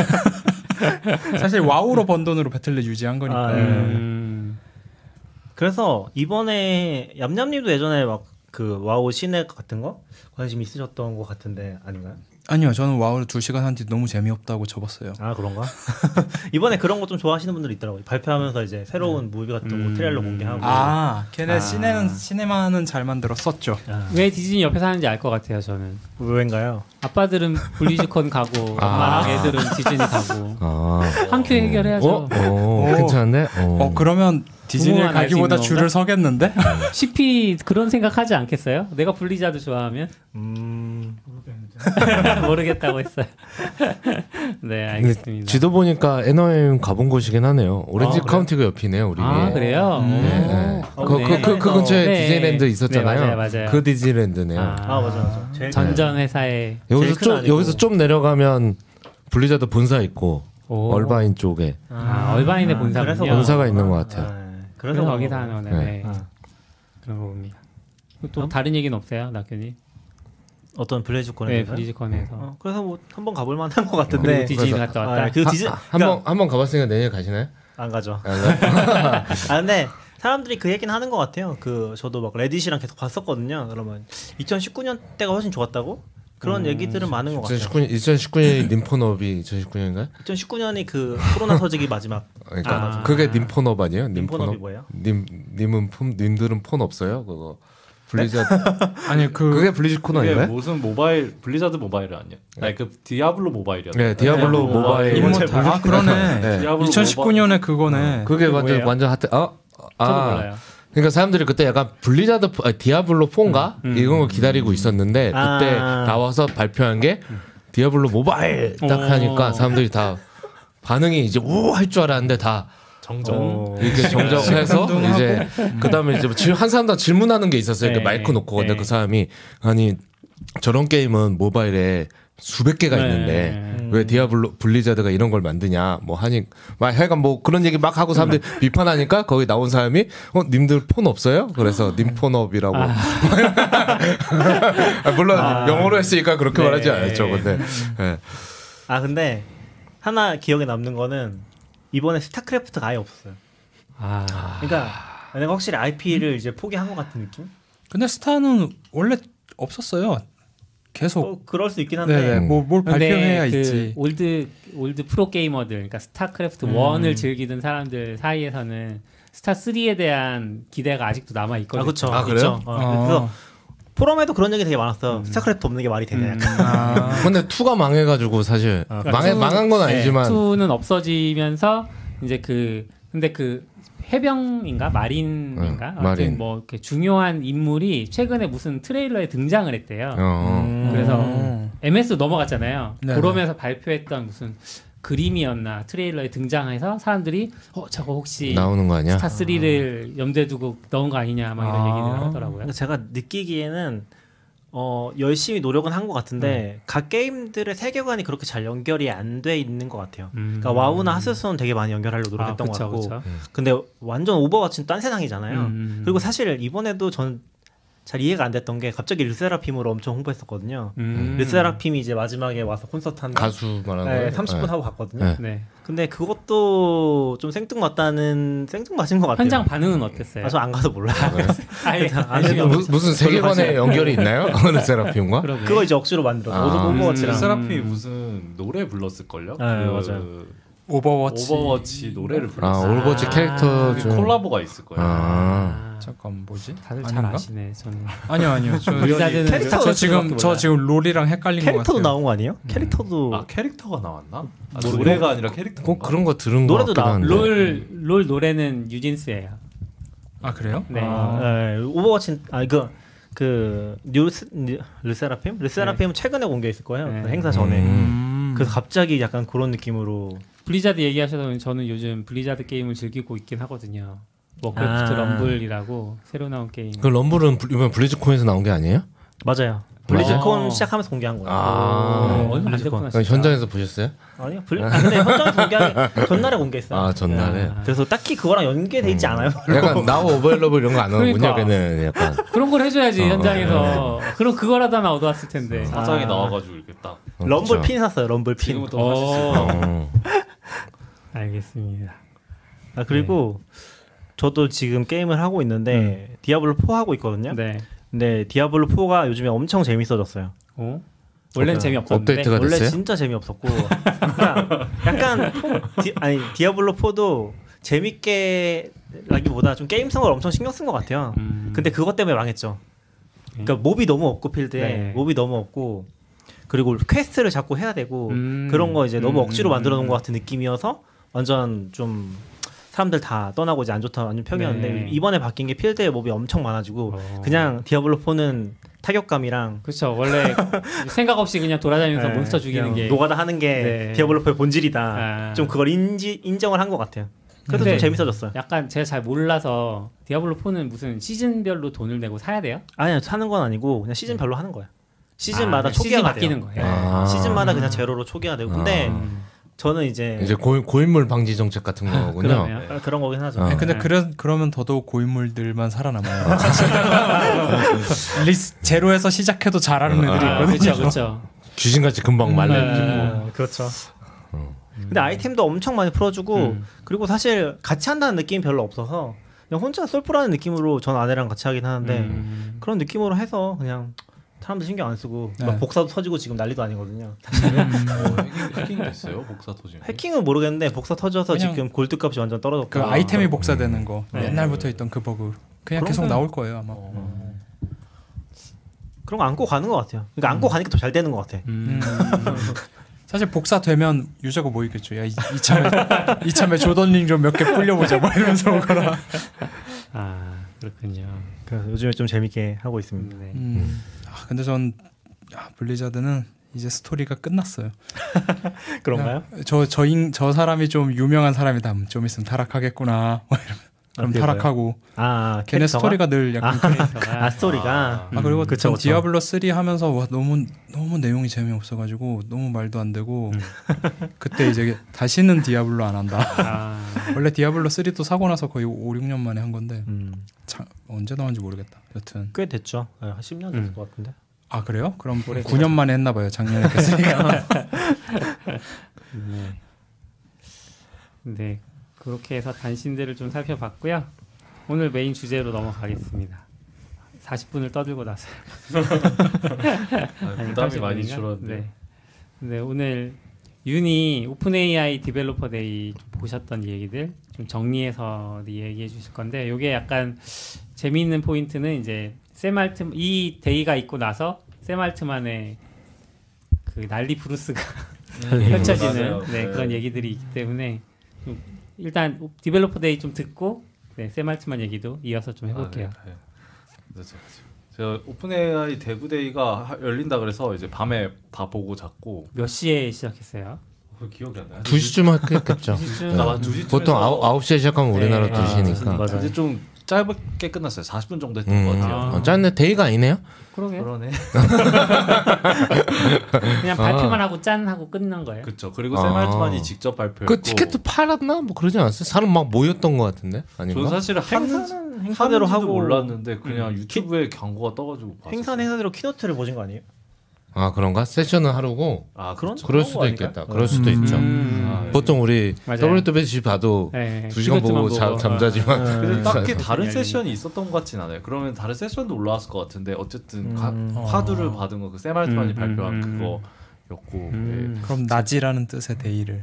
사실 와우로 번 돈으로 배틀넷 유지한 거니까. 그래서 이번에 얌얌님도 예전에 막 그 와우 시내 같은 거 관심 있으셨던 것 같은데 아닌가요? 아니요, 저는 와우를 2시간 한 뒤 너무 재미없다고 접었어요. 아 그런가? 이번에 그런 거 좀 좋아하시는 분들이 있더라고요. 발표하면서 이제 새로운 무비 같은 거 트레일러 공개하고. 걔네 시네마는 잘 만들었었죠. 왜 디즈니 옆에서 하는지 알 것 같아요, 저는. 왜인가요? 아빠들은 블리즈컨 가고 엄마랑 애들은 디즈니 가고 한 큐 해결해야죠. 괜찮은데? 그러면 디즈니에 가기보다 줄을 서겠는데? CP 그런 생각하지 않겠어요? 내가 블리자드 좋아하면? 모르겠다고 했어요. 네, 알겠습니다. 지도 보니까 애너엠 가본 곳이긴 하네요. 오렌지 카운티가 옆이네요, 우리. 아, 그래요? 네. 그 근처에 네. 디즈니랜드 있었잖아요. 네, 맞아요. 그 디즈니랜드네요. 맞아. 전전 회사에 여기서 좀 내려가면 블리자드 본사 있고 얼바인 쪽에 얼바인의 본사군요. 본사가 있는 것 같아요. 그래서 거기서 하는 거네. 네. 그런 거 봅니다. 또 다른 얘기는 없어요, 낙견이? 어떤 블리즈컨에서? 네, 블리즈컨에서. 그래서 뭐 한번 가볼 만한 것 같은데. 디즈니 갔다 왔다. 한번 가봤으니까 내년 가시나요? 안 가죠. 근데 사람들이 그 얘기는 하는 것 같아요. 저도 막 레딧이랑 계속 봤었거든요. 그러면 2019년 때가 훨씬 좋았다고? 그런 얘기들은 많은 것 같아요. 2019년이 님포너비 2019년인가요? 2019년이 그 코로나 터지기 마지막. 그러니까 그게 님포너브 아니에요? 님포너비 뭐예요? 님들은 폰 없어요? 그거 블리자드 아니 그게 블리즈콘 아닌가요? 무슨 모바일 블리자드 모바일 아니야? 아니 그 디아블로 모바일이었나? 네, 디아블로 모바일. 그러네. 네. 2019년에 그거네. 그게 완전 핫해. 저도 몰라요. 그러니까 사람들이 그때 약간 블리자드 디아블로 4인가 이런 거 기다리고 있었는데 그때 나와서 발표한 게 디아블로 모바일 딱 하니까 사람들이 다 반응이 이제 우 할 줄 알았는데 다 이렇게 정정해서 이제 그다음에 이제 한 사람당 질문하는 게 있었어요. 그 마이크 놓고 근데 그 사람이 아니 저런 게임은 모바일에 수백 개가 있는데 왜 디아블로 블리자드가 이런 걸 만드냐 뭐 하니 막 하여간 뭐 그런 얘기 막 하고 사람들이 비판하니까 거기 나온 사람이 님들 폰 없어요? 그래서 님폰업이라고 물론 영어로 했으니까 그렇게 말하지 않았죠. 근데 근데 하나 기억에 남는 거는 이번에 스타크래프트가 아예 없었어요. 그러니까 내가 확실히 IP를 이제 포기한 것 같은 느낌? 근데 스타는 원래 없었어요. 계속 그럴 수 있긴 한데 뭘 발표해야 있지. 올드 프로 게이머들, 그러니까 스타크래프트 1을 즐기던 사람들 사이에서는 스타 3에 대한 기대가 아직도 남아 있거든요. 그렇죠. 그래요? 그래서 포럼에도 그런 얘기 되게 많았어. 스타크래프트 없는 게 말이 되냐. 근데 2가 망해가지고 사실 망한 건 아니지만 2는 없어지면서 이제 근데 해병인가 마린인가 마린. 뭐 이렇게 중요한 인물이 최근에 무슨 트레일러에 등장을 했대요. 그래서 MS 넘어갔잖아요. 그러면서 발표했던 무슨 그림이었나 트레일러에 등장해서 사람들이 저거 혹시 나오는 거 아니야? 스타 3를 염두에 두고 넣은 거 아니냐 막 이런 얘기를 하더라고요. 제가 느끼기에는 열심히 노력은 한 것 같은데 각 게임들의 세계관이 그렇게 잘 연결이 안 돼 있는 것 같아요. 그러니까 와우나 하스스톤은 되게 많이 연결하려고 노력했던 것 같고 근데 완전 오버워치는 딴 세상이잖아요. 그리고 사실 이번에도 전 잘 이해가 안 됐던 게 갑자기 르세라핌으로 엄청 홍보했었거든요. 르세라핌이 이제 마지막에 와서 콘서트 한다. 가수 말하는 거예요? 30분 하고 갔거든요. 네. 근데 그것도 좀 생뚱맞은 것 같아요. 현장 반응은 어땠어요? 저 안 가서 몰라요. 무슨 세계관에 연결이 있나요? 르세라핌과? 그거 이제 억지로 만들었어. 오버워치랑. 르세라핌이 무슨 노래 불렀을걸요? 맞아요. 오버워치 노래를 불렀어요. 오버워치 캐릭터 중 콜라보가 있을 거예요. 잠깐 뭐지? 다들 잘 아시네. 저는 아니요. 캐릭터 저 지금 롤이랑 헷갈린 것 같아요. 캐릭터도 나온 거 아니에요? 캐릭터도 캐릭터가 나왔나? 노래가 아니라 캐릭터. 꼭 그런 거 들은 거 노래도 나왔는데. 롤 노래는 유진스예요. 그래요? 네. 오버워치 르세라핌은 최근에 공개했을 거예요. 그 행사 전에. 그래서 갑자기 약간 그런 느낌으로. 블리자드 얘기하셔서 저는 요즘 블리자드 게임을 즐기고 있긴 하거든요. 워크래프트 럼블이라고 새로 나온 게임. 그 럼블은 이번 블리즈콘에서 나온 게 아니에요? 맞아요. 블리즈콘 시작하면서 공개한 거예요. 얼마 안 됐구나. 현장에서 보셨어요? 아니요. 근데 현장에서 공개한 전날에 공개했어요. 전날에. 그래서 딱히 그거랑 연계돼 있지 않아요. 약간 나우 오버러블 이런 거 안 하는군요. 그러니까. 걔는 약간 그런 걸 해줘야지 현장에서. 그럼 그거라도 하나 얻어왔을 텐데. 사장이 나와가지고 이렇게 딱. 럼블 핀 샀어요. 럼블 핀. 지금부터 하실 수 있어요. 알겠습니다. 그리고 저도 지금 게임을 하고 있는데 디아블로 4 하고 있거든요. 네. 근데 디아블로 4가 요즘에 엄청 재밌어졌어요. 원래는 재미없었는데 업데이트가 됐어요? 원래 진짜 재미없었고 그러니까 약간 디아블로 4도 재밌게 라기보다 좀 게임성을 엄청 신경 쓴 것 같아요. 근데 그것 때문에 망했죠. 그러니까 몹이 너무 없고 필드에 몹이 너무 없고 그리고 퀘스트를 자꾸 해야 되고 그런 거 이제 너무 억지로 만들어 놓은 것 같은 느낌이어서 완전 좀 사람들 다 떠나고 이제 안 좋다 완전 평이었는데 이번에 바뀐 게 필드에 몹이 엄청 많아지고 그냥 디아블로 4는 타격감이랑 그렇죠. 원래 생각 없이 그냥 돌아다니면서 네, 몬스터 죽이는 게 노가다 하는 게 네. 디아블로의 본질이다. 좀 그걸 인정을 한 것 같아요. 그래서 좀 재밌어졌어요. 약간 제가 잘 몰라서 디아블로 4는 무슨 시즌별로 돈을 내고 사야 돼요? 아니요, 사는 건 아니고 그냥 시즌별로 하는 거예요. 시즌마다 초기화가 시즌 바뀌는 돼요. 거예요. 시즌마다 그냥 제로로 초기화되고. 근데 저는 이제 고인물 방지 정책 같은 거군요. 네, 그런 거긴 하죠. 근데 그러면 더더욱 고인물들만 살아남아요. 제로에서 시작해도 잘하는 애들이 있거든요. 그렇죠. 귀신같이 금방 말려지고. 그렇죠. 근데 아이템도 엄청 많이 풀어주고 그리고 사실 같이 한다는 느낌이 별로 없어서 그냥 혼자 솔프라는 느낌으로 전 아내랑 같이 하긴 하는데 그런 느낌으로 해서 그냥 사람들 신경 안 쓰고 막 복사도 터지고 지금 난리도 아니거든요. 해킹 됐어요? 복사 터지는? 해킹은 모르겠는데 복사 터져서 지금 골드 값이 완전 떨어졌고 그 아이템이 복사되는 거 옛날부터 있던 그 버그 그냥 계속 나올 거예요 아마. 그런 거 안고 가는 것 같아요. 그러니까 안고 가니까 더 잘 되는 것 같아. 사실 복사되면 유저가 뭐 있겠죠. 야 이참에 조던링 좀 몇 개 불려보자 뭐 이러면서 오거나. 그렇군요. 그래서 요즘에 좀 재밌게 하고 있습니다. 근데 전 블리자드는 이제 스토리가 끝났어요. 그런가요? 저 사람이 좀 유명한 사람이다. 좀 있으면 타락하겠구나. 그럼 타락하고. 걔네 캐릭터가? 스토리가 늘 약간 스토리가. 그리고 그쵸. 디아블로 3 하면서 와, 너무 내용이 재미없어가지고 너무 말도 안 되고 그때 이제 다시는 디아블로 안 한다. 원래 디아블로 3도 사고 나서 거의 5, 6년 만에 한 건데 언제 나온지 모르겠다. 여튼 꽤 됐죠. 한 10년 됐을 것 같은데. 아 그래요? 그럼 9년 만에 했나 봐요. 작년에 했으니까. 네. 그렇게 해서 단신들을 좀 살펴봤고요. 오늘 메인 주제로 넘어가겠습니다. 40분을 떠들고 나서요. 부담이 많이 줄었는데. 네, 오늘 윤이 오픈 AI 디벨로퍼 데이 보셨던 얘기들 좀 정리해서 얘기해 주실 건데, 이게 약간 재미있는 포인트는 이제 샘 알트만 이 데이가 있고 나서 샘 알트만의 그 난리 브루스가 펼쳐지는 그런 얘기들이 있기 때문에 일단 디벨로퍼 데이 좀 듣고 샘 알트만 얘기도 이어서 좀 해볼게요. 제가 오픈 AI 데브 데이가 열린다 그래서 이제 밤에 다 보고 잤고. 몇 시에 시작했어요? 기억이 안 나요. 2시쯤 했겠죠. 2시쯤 보통 9시에 시작하면 우리나라 2시니까. 맞아. 좀 짧게 끝났어요. 40분 정도 했던 것 같아요. 짧네. 데이가 아니네요. 그러네. 그냥 발표만 하고 짠 하고 끝난 거예요. 그렇죠. 그리고 샘 알트만이 직접 발표했고. 그 티켓도 팔았나? 뭐 그러지 않았어요? 사람 막 모였던 것 같은데. 아닌가? 저는 사실 행사대로 하고 몰랐는데 그냥 유튜브에 광고가 떠가지고 봤어요. 행사대로 키노트를 보신 거 아니에요? 그런가? 세션은 하루고. 그럴 수도 있겠다. 그럴 수도 있죠. 보통 우리 WWDC 봐도 2시간 보고 잠자지만. 근데 딱히 다른 세션이 있었던 것 같진 않아요. 그러면 다른 세션도 올라왔을 것 같은데 어쨌든 화두를 받은 거 그 샘 알트만이 발표한 그거였고. 그럼 낮이라는 뜻의 데이를.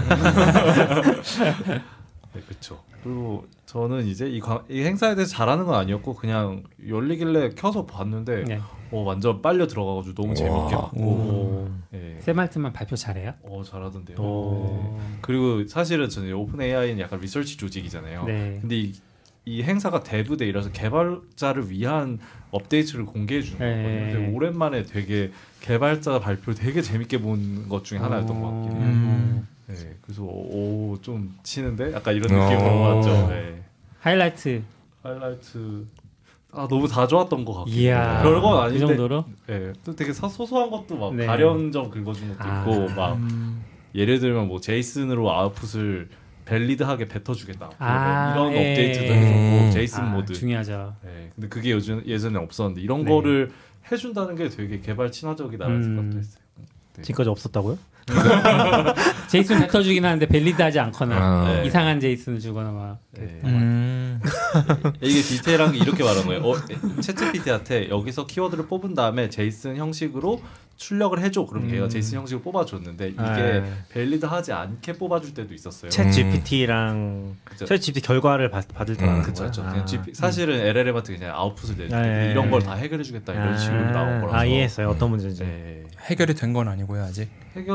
네, 그렇죠. 그리고 저는 이제 이 행사에 대해서 잘하는 건 아니었고 그냥 열리길래 켜서 봤는데 완전 빨려 들어가가지고 너무 재밌게 봤고. 샘 알트만 발표 잘해요? 잘하던데요. 그리고 사실은 저는 오픈 AI는 약간 리서치 조직이잖아요. 근데 이 행사가 데브데이라서 개발자를 위한 업데이트를 공개해 주는 거거든요. 근데 오랜만에 되게 개발자 발표 되게 재밌게 본 것 중에 하나였던 것 같긴 해요. 그래서 좀 치는데 약간 이런 느낌으로 봤죠. 하이라이트 너무 다 좋았던 것 같고 별건 아닌데 그 정도로? 또 되게 소소한 것도 막 가려운점 긁어준 것도 있고 막 예를 들면 뭐 제이슨으로 아웃풋을 밸리드하게 뱉어주겠다 이런 업데이트도 있었고 제이슨 모드 중요하죠. 근데 그게 예전에 없었는데 이런 거를 해준다는 게 되게 개발 친화적이다라는 생각도 했어요. 지금까지 없었다고요? 제이슨 뱉어주긴 하는데 밸리드하지 않거나 이상한 제이슨을 주거나 막. 이게 디테일한 게 이렇게 말한 거예요. 챗GPT한테 여기서 키워드를 뽑은 다음에 제이슨 형식으로 출력을 해줘. 그럼 걔가 제이슨 형식을 뽑아줬는데 이게 밸리드하지 않게 뽑아줄 때도 있었어요. 챗GPT랑 챗GPT 결과를 받을 때는 그렇죠. 사실은 LLM한테 그냥 아웃풋을 내주는데 이런 걸 다 해결해주겠다 이런 식으로 나온 거라서 이해했어요. 어떤 문제인지. 해결이 된 건 아니고요 아직.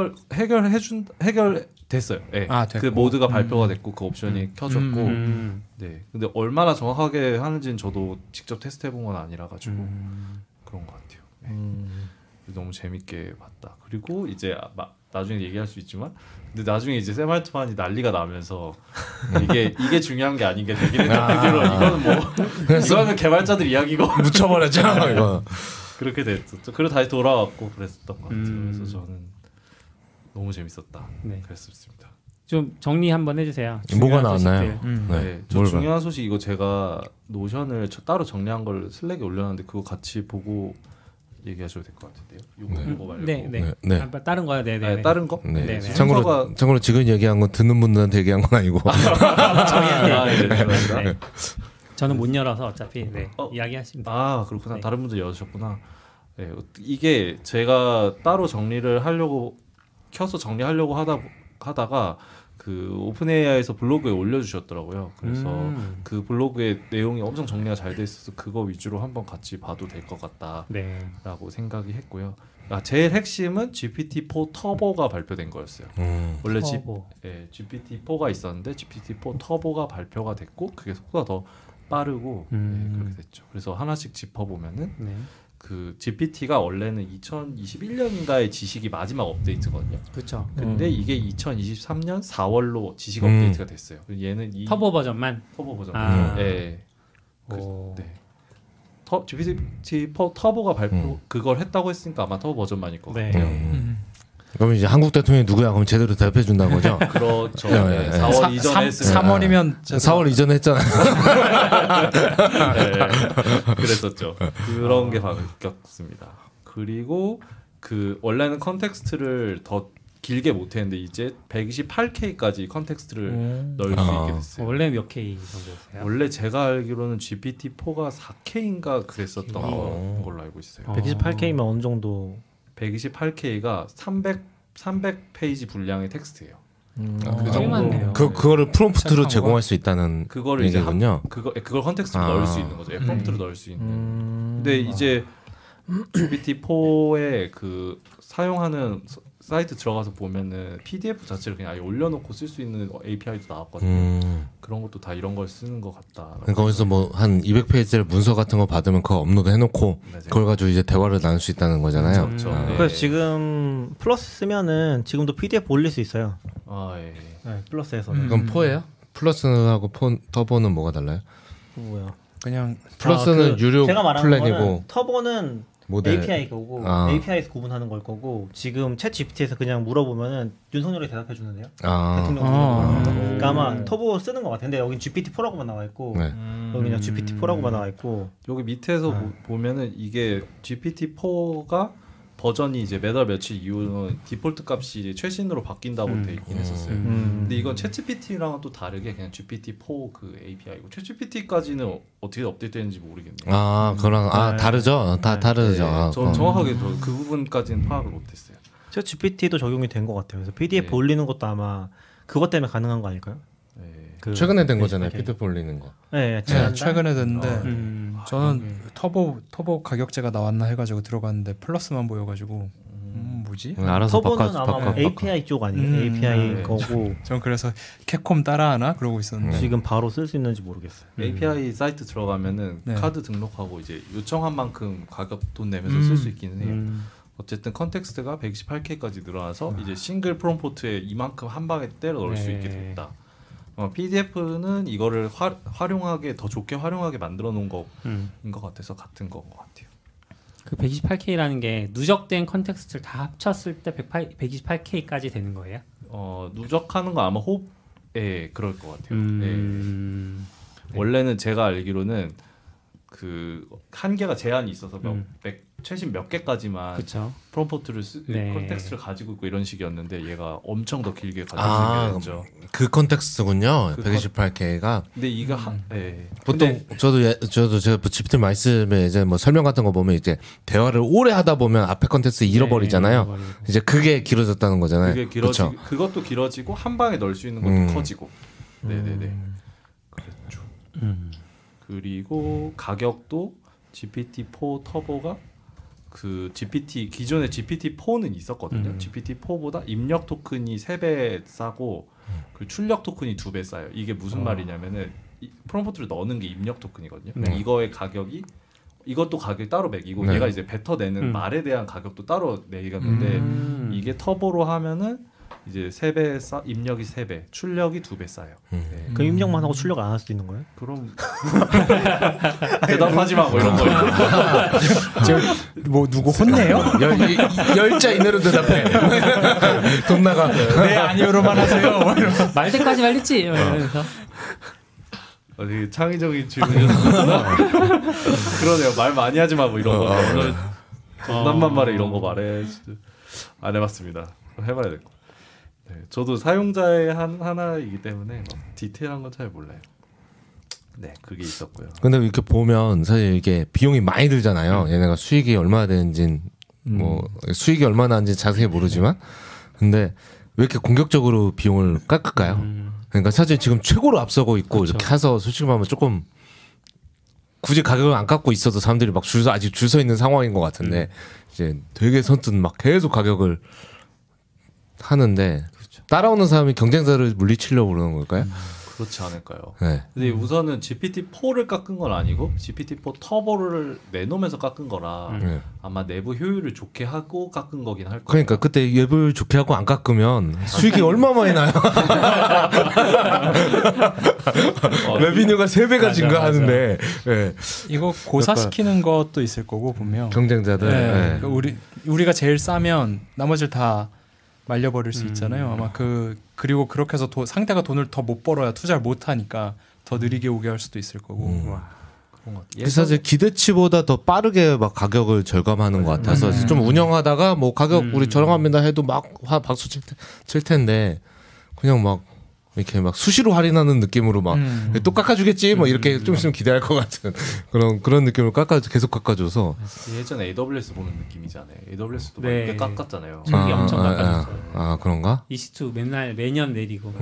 해결됐어요. 그 모드가 발표가 됐고 그 옵션이 켜졌고. 근데 얼마나 정확하게 하는지는 저도 직접 테스트해본 건 아니라 가지고. 그런 것 같아요. 너무 재밌게 봤다. 그리고 이제 나중에 얘기할 수 있지만, 근데 나중에 이제 샘 알트만이 난리가 나면서 이게 중요한 게 아닌 게 되긴 했는데 이거는 뭐 이거는 개발자들 이야기고 묻혀버렸잖아 이거. 그렇게 됐었죠. 그리고 다시 돌아왔고 그랬었던 것 같아요. 그래서 저는 너무 재밌었다. 그랬습니다. 좀 정리 한번 해주세요. 뭐가 나왔나요? 저 중요한 소식 이거 제가 노션을 따로 정리한 걸 슬랙에 올려놨는데 그거 같이 보고 얘기하셔도 될 것 같은데요. 이거 말고. 네. 다른 거요. 네. 다른 거? 네. 참고로 지금 얘기한 건 듣는 분들한테 얘기한 건 아니고. 저희한테. 저는 못 열어서 어차피 이야기하시면 돼요. 아 그렇구나. 다른 분들 열으셨구나. 네, 이게 제가 따로 정리를 하려고 켜서 정리하려고 하다가 그 오픈 AI에서 블로그에 올려주셨더라고요. 그래서 그 블로그의 내용이 엄청 정리가 잘 돼 있어서 그거 위주로 한번 같이 봐도 될 것 같다라고 생각이 했고요. 제일 핵심은 GPT-4 터보가 발표된 거였어요. 원래 GPT-4가 있었는데 GPT-4 터보가 발표가 됐고 그게 속도가 더 빠르고 그렇게 됐죠. 그래서 하나씩 짚어보면은 그 GPT가 원래는 2021년인가에 지식이 마지막 업데이트거든요. 그렇죠. 근데 이게 2023년 4월로 지식 업데이트가 됐어요. 얘는 터보 버전만. 터보 버전. 네. GPT-4 터보가 발표 그걸 했다고 했으니까 아마 터보 버전만일 것 같아요. 그럼 이제 한국 대통령이 누구야? 그럼 제대로 대답해 준다는 거죠? 그렇죠. 4월 이전에 3월이면 4월 이전에 했잖아요. 그랬었죠. 그런 게 바뀌었습니다. 그리고 그 원래는 컨텍스트를 더 길게 못했는데 이제 128K까지 컨텍스트를 넣을 수 있게 됐어요. 원래 몇 K 정도였어요? 원래 제가 알기로는 GPT-4가 4K인가 그랬었던 걸로 알고 있어요. 128K면 어느 정도? 128K가 300페이지 분량의 텍스트예요. 그거를 프롬프트로 제공할 수 있다는 그거를 얘기군요. 그걸 컨텍스트로 넣을 수 있는 거죠. 프롬프트로 넣을 수 있는. 근데 이제 GPT-4에 그 사용하는 사이트 들어가서 보면은 PDF 자체를 그냥 아예 올려놓고 쓸 수 있는 API도 나왔거든요. 그런 것도 다 이런 걸 쓰는 것 같다. 그러니까 거기서 뭐 한 200페이지를 문서 같은 거 받으면 그거 업로드 해놓고 그걸 가지고 이제 대화를 나눌 수 있다는 거잖아요. 그렇죠. 그래서 지금 플러스 쓰면은 지금도 PDF 올릴 수 있어요. 플러스에서는. 그럼 4예요? 플러스하고 터보는 뭐가 달라요? 뭐야? 그냥 플러스는 유료 제가 말하는 플랜이고 거는 터보는 모델. API 거고 API에서 구분하는 걸 거고 지금 챗 GPT에서 그냥 물어보면은 윤석열이 대답해 주는데요. 대통령. 그러니까 아마 터보 쓰는 것 같아요. 근데 여기 GPT-4라고만 나와 있고 여기 그냥 GPT-4라고만 나와 있고 여기 밑에서 보면은 이게 GPT-4가 버전이 이제 매달 며칠 이후는 디폴트 값이 최신으로 바뀐다고 돼 있긴 했었어요. 근데 이건 챗GPT랑은 또 다르게 그냥 GPT-4 그 API고 챗GPT까지는 어떻게 업데이트되는지 모르겠네요. 그랑 다르죠. 다 다르죠. 전 정확하게 그 부분까지는 파악을 못했어요. 챗GPT도 적용이 된 것 같아요. 그래서 PDF 올리는 것도 아마 그것 때문에 가능한 거 아닐까요? 최근에 된 거잖아요. PDF 올리는 거. 네, 최근에 됐는데 저는 터보 가격제가 나왔나 해가지고 들어갔는데 플러스만 보여가지고 뭐지? 알아서 터보는 아마 API 쪽 아니에요? API 거고. 전 그래서 캡콤 따라하나 그러고 있었는데 지금 바로 쓸 수 있는지 모르겠어요. API 사이트 들어가면은 카드 등록하고 이제 요청한 만큼 가격 돈 내면서 쓸 수 있기는 해요. 어쨌든 컨텍스트가 128K까지 늘어나서 이제 싱글 프롬포트에 이만큼 한 방에 때려 넣을 수 있게 됐다. PDF는 이거를 활용하게 더 좋게 활용하게 만들어 놓은 거인 것 같아서 같은 거인 것 같아요. 그 128K라는 게 누적된 컨텍스트를 다 합쳤을 때 128K까지 되는 거예요? 누적하는 거 아마 그럴 것 같아요. 원래는 제가 알기로는 그 한계가 제한이 있어서 최신 몇 개까지만 프롬포트를 컨텍스트를 가지고 있고 이런 식이었는데 얘가 엄청 더 길게 가지고 있죠. 그 컨텍스트군요. 128K가. 근데 이거 보통 저도 제가 GPT 많이 쓰면 이제 뭐 설명 같은 거 보면 이제 대화를 오래 하다 보면 앞에 컨텍스트 잃어버리잖아요. 이제 그게 길어졌다는 거잖아요. 그게 길어지고 그것도 길어지고 한 방에 넣을 수 있는 것도 커지고. 네네네. 그렇죠. 그리고 가격도 GPT-4 터보가 그 기존의 GPT-4는 있었거든요. GPT-4보다 입력 토큰이 3배 싸고 그 출력 토큰이 2배 싸요. 이게 무슨 말이냐면은 프롬프트를 넣는 게 입력 토큰이거든요. 이거의 가격이 이것도 가격이 따로 매기고 얘가 이제 뱉어내는 말에 대한 가격도 따로 매기는데 이게 터보로 하면은 이제 3배 입력이 3배, 출력이 2배 싸요. 네. 그럼 입력만 하고 출력 안 할 수도 있는 거예요? 그럼 대답하지 마 뭐 이런 거. 뭐 누구 혼내요? 열자 이내로 대답해. 돈 나가. 네 아니요로만 하세요. 말 때까지 말했지. 이러면서. 되게 창의적인 질문이었구나. 그러네요. 말 많이 하지 마 뭐 이런 거. 장난만 말해 이런 거 말해. 안 해봤습니다. 해봐야 될 거. 네, 저도 사용자의 하나이기 때문에 디테일한 건 잘 몰라요. 네, 그게 있었고요. 근데 이렇게 보면 사실 이게 비용이 많이 들잖아요. 얘네가 수익이 얼마나 되는지 뭐 수익이 얼마나 하는지 자세히 모르지만 근데 왜 이렇게 공격적으로 비용을 깎을까요? 그러니까 사실 지금 최고로 앞서고 있고 그렇죠. 이렇게 해서 솔직히 말하면 조금 굳이 가격을 안 깎고 있어도 사람들이 막 아직 줄 서 있는 상황인 것 같은데 이제 되게 선뜻 막 계속 가격을 하는데 그렇죠. 따라오는 사람이 경쟁자를 물리치려고 그러는 걸까요? 그렇지 않을까요? 네. 근데 우선은 GPT-4를 깎은 건 아니고 GPT-4 터보를 내놓으면서 깎은 거라 아마 내부 효율을 좋게 하고 깎은 거긴 할 거예요. 그러니까 그때 웹을 좋게 하고 안 깎으면 수익이 얼마 많이 나요? 레비뉴가 3배가 증가하는데 네. 이거 고사시키는 것도 있을 거고 분명 경쟁자들 네. 그러니까 우리가 제일 싸면 나머지를 다 말려버릴 수 있잖아요. 아마 그리고 그렇게 해서 상대가 돈을 더 못 벌어야 투자를 못 하니까 더 느리게 오게 할 수도 있을 거고. 사실 기대치보다 더 빠르게 막 가격을 절감하는 것 같아서 좀 운영하다가 뭐 가격 우리 절감합니다 해도 막 박수 칠 텐데 그냥 막 이렇게 막 수시로 할인하는 느낌으로 막 또 깎아주겠지 뭐 이렇게 좀 있으면 기대할 것 같은 그런 느낌을 계속 깎아줘서 예전에 AWS 보는 느낌이잖아요. AWS도 꽤 깎았잖아요. 저기 엄청 깎았어요. 그런가? EC2 매년 내리고.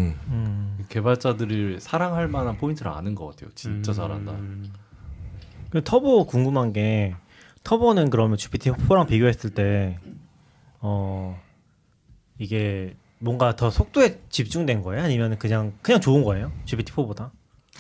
개발자들을 사랑할 만한 포인트를 아는 것 같아요. 진짜 잘한다. 터보 궁금한 게 터보는 그러면 GPT-4랑 비교했을 때 이게 뭔가 더 속도에 집중된 거예요? 아니면 그냥 좋은 거예요? GPT-4보다?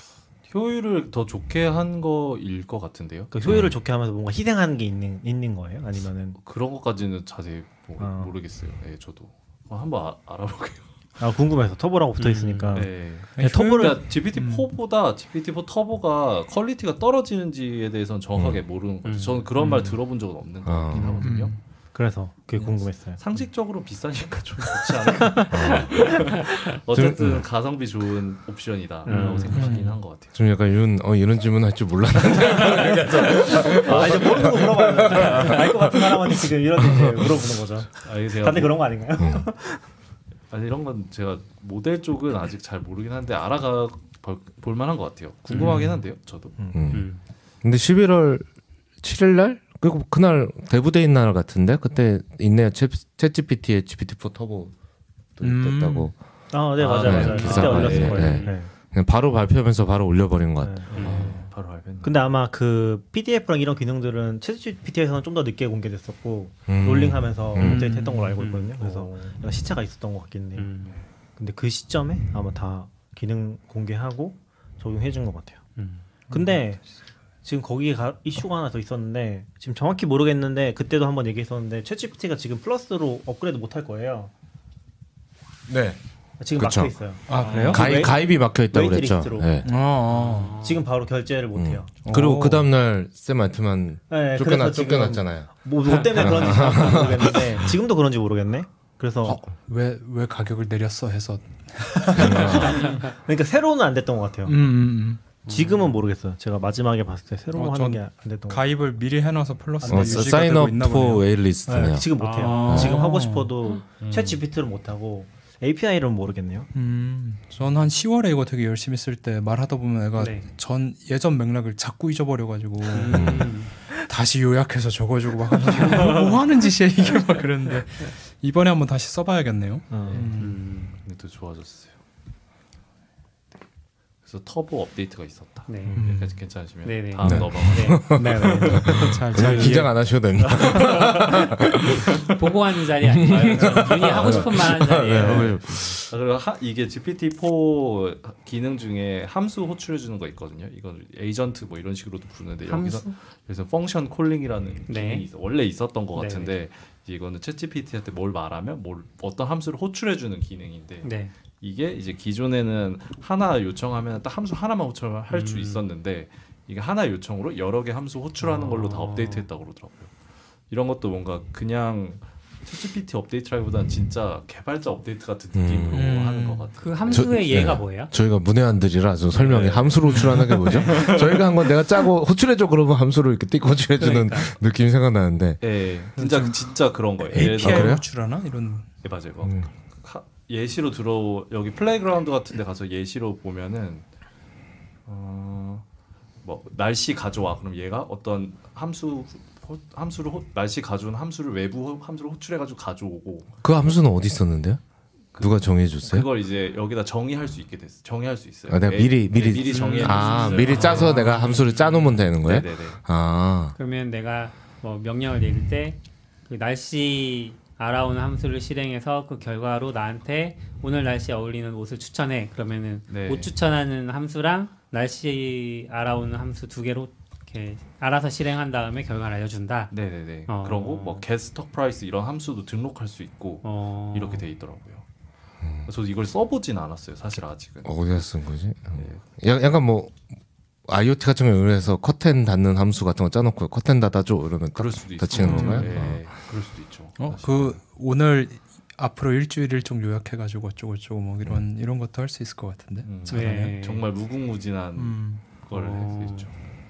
효율을 더 좋게 한 거일 것 같은데요. 그 효율을 좋게 하면서 뭔가 희생하는 게 있는 거예요? 아니면은 그런 것까지는 자세히 모르겠어요. 네, 저도 한번 알아볼게요. 궁금해서 터보라고 붙어 있으니까. 네. 터보를 GPT-4보다 GPT-4 터보가 퀄리티가 떨어지는지에 대해서는 정확하게 모르는 거죠. 저는 그런 말 들어본 적은 없는 것 같긴 하거든요. 그래서 그게 궁금했어요. 상식적으로 비싸니까 좀 좋지 않아요? 어쨌든 가성비 좋은 옵션이다라고 생각하긴 한 것 같아요. 좀 약간 이런 질문 할 줄 몰랐는데. 이제 모르는 거 물어봐요. 알 것 같은 사람한테 지금 이런 이제 물어보는 거죠. 다들 그런 거 아닌가요? 아니 이런 건 제가 모델 쪽은 아직 잘 모르긴 한데 알아가 볼 만한 것 같아요. 궁금하긴 한데요, 저도. 근데 11월 7일 날 그리고 그날 대부대인 날 같은데 그때 있네요. 챗GPT에 GPT-4 터보 됐다고. 네 맞아요. 기사가 올렸을 거예요. 그냥 바로 발표하면서 바로 올려버린 것 같아요. 바로 발표했네. 근데 아마 그 PDF랑 이런 기능들은 챗GPT에서는 좀 더 늦게 공개됐었고 롤링하면서 업데이트했던 걸로 알고 있거든요. 그래서 약간 시차가 있었던 것 같긴 해요. 근데 그 시점에 아마 다 기능 공개하고 적용해준 것 같아요. 근데 지금 거기에 이슈가 하나 더 있었는데 지금 정확히 모르겠는데 그때도 한번 얘기했었는데 챗GPT가 지금 플러스로 업그레이드 못할 거예요. 네. 지금 그쵸. 막혀 있어요. 그래요? 가입이 막혀 있다고 그랬죠. 네. 지금 바로 결제를 못 해요. 그리고 그 다음 날 샘 알트만 쫓겨났잖아요. 뭐 때문에 그런지 정확히 모르겠는데 지금도 그런지 모르겠네. 그래서 왜 가격을 내렸어 해서 그러니까 새로는 안 됐던 것 같아요. 지금은 모르겠어요. 제가 마지막에 봤을 때 새로 하는 게 안 됐던 것 같아요. 가입을 미리 해놓아서 플러스가 유지가 사인업 되고 있나 포 보네요. 웨일리스트네요. 지금 못해요. 지금 하고 싶어도 챗 GPT를 못하고 API를 모르겠네요. 전 한 10월에 이거 되게 열심히 쓸 때 말하다 보면 애가 예전 맥락을 자꾸 잊어버려가지고 다시 요약해서 적어주고 막 뭐 하는 짓이야 이게 막 그랬는데 이번에 한번 다시 써봐야겠네요. 근데 또 좋아졌어요. 그래서 터보 업데이트가 있었다. 여기까지 괜찮으시면 다음 넘어가요. 잘 긴장 안 하셔도 됩니다. 보고하는 자리 아니에요. 윤이 하고 싶은 말 하는 자리예요. 그리고 이게 GPT-4 기능 중에 함수 호출해 주는 거 있거든요. 이건 에이전트 뭐 이런 식으로도 부르는데 여기서 그래서 펑션 콜링이라는 기능이 원래 있었던 것 같은데 이거는 챗GPT한테 뭘 말하면 어떤 함수를 호출해 주는 기능인데 이게 이제 기존에는 하나 요청하면 딱 함수 하나만 호출할 수 있었는데 이게 하나 요청으로 여러 개 함수 호출하는 걸로 다 업데이트했다고 그러더라고요. 이런 것도 뭔가 그냥 챗GPT 업데이트라기보다는 진짜 개발자 업데이트 같은 느낌으로 하는 것 같아요. 그 함수의 예가 뭐예요? 저희가 문외한들이라 좀 설명이 함수로 호출하는 게 뭐죠? 저희가 한 건 내가 짜고 호출해줘 그러면 함수를 이렇게 띡 호출해주는 느낌이 생각나는데. 네, 진짜 그런 거예요. API 호출하나 이런. 네, 맞아요. 예시로 여기 플레이그라운드 같은데 가서 예시로 보면은 뭐 날씨 가져와 그럼 얘가 어떤 함수를 날씨 가져온 함수를 외부 함수를 호출해가지고 가져오고 그 함수는 어디 있었는데요? 누가 정해줬어요? 그걸 이제 여기다 정의할 수 있어요. 내가 미리 정의해. 미리 짜서 내가 함수를 짜놓으면 되는 거예요? 네네네. 그러면 내가 뭐 명령을 내릴 때 그 날씨 알아오는 함수를 실행해서 그 결과로 나한테 오늘 날씨에 어울리는 옷을 추천해. 그러면은 옷 추천하는 함수랑 날씨 알아오는 함수 두 개로 이렇게 알아서 실행한 다음에 결과를 알려준다. 네네네. 그러고 뭐 get stock price 이런 함수도 등록할 수 있고 이렇게 돼 있더라고요. 저도 이걸 써보진 않았어요. 사실 아직은. 어디다 쓴 거지? 약간 뭐 IoT 같은 거 이용해서 커튼 닫는 함수 같은 거 짜놓고 커튼 닫아줘 이러면 그럴 수도 닫히는 건가요? 네, 그럴 수도 있죠. 그 오늘 앞으로 일주일 일정 요약해가지고 어쩌고 뭐 이런 것도 할 수 있을 것 같은데. 정말 무궁무진한 걸 할 수 있죠.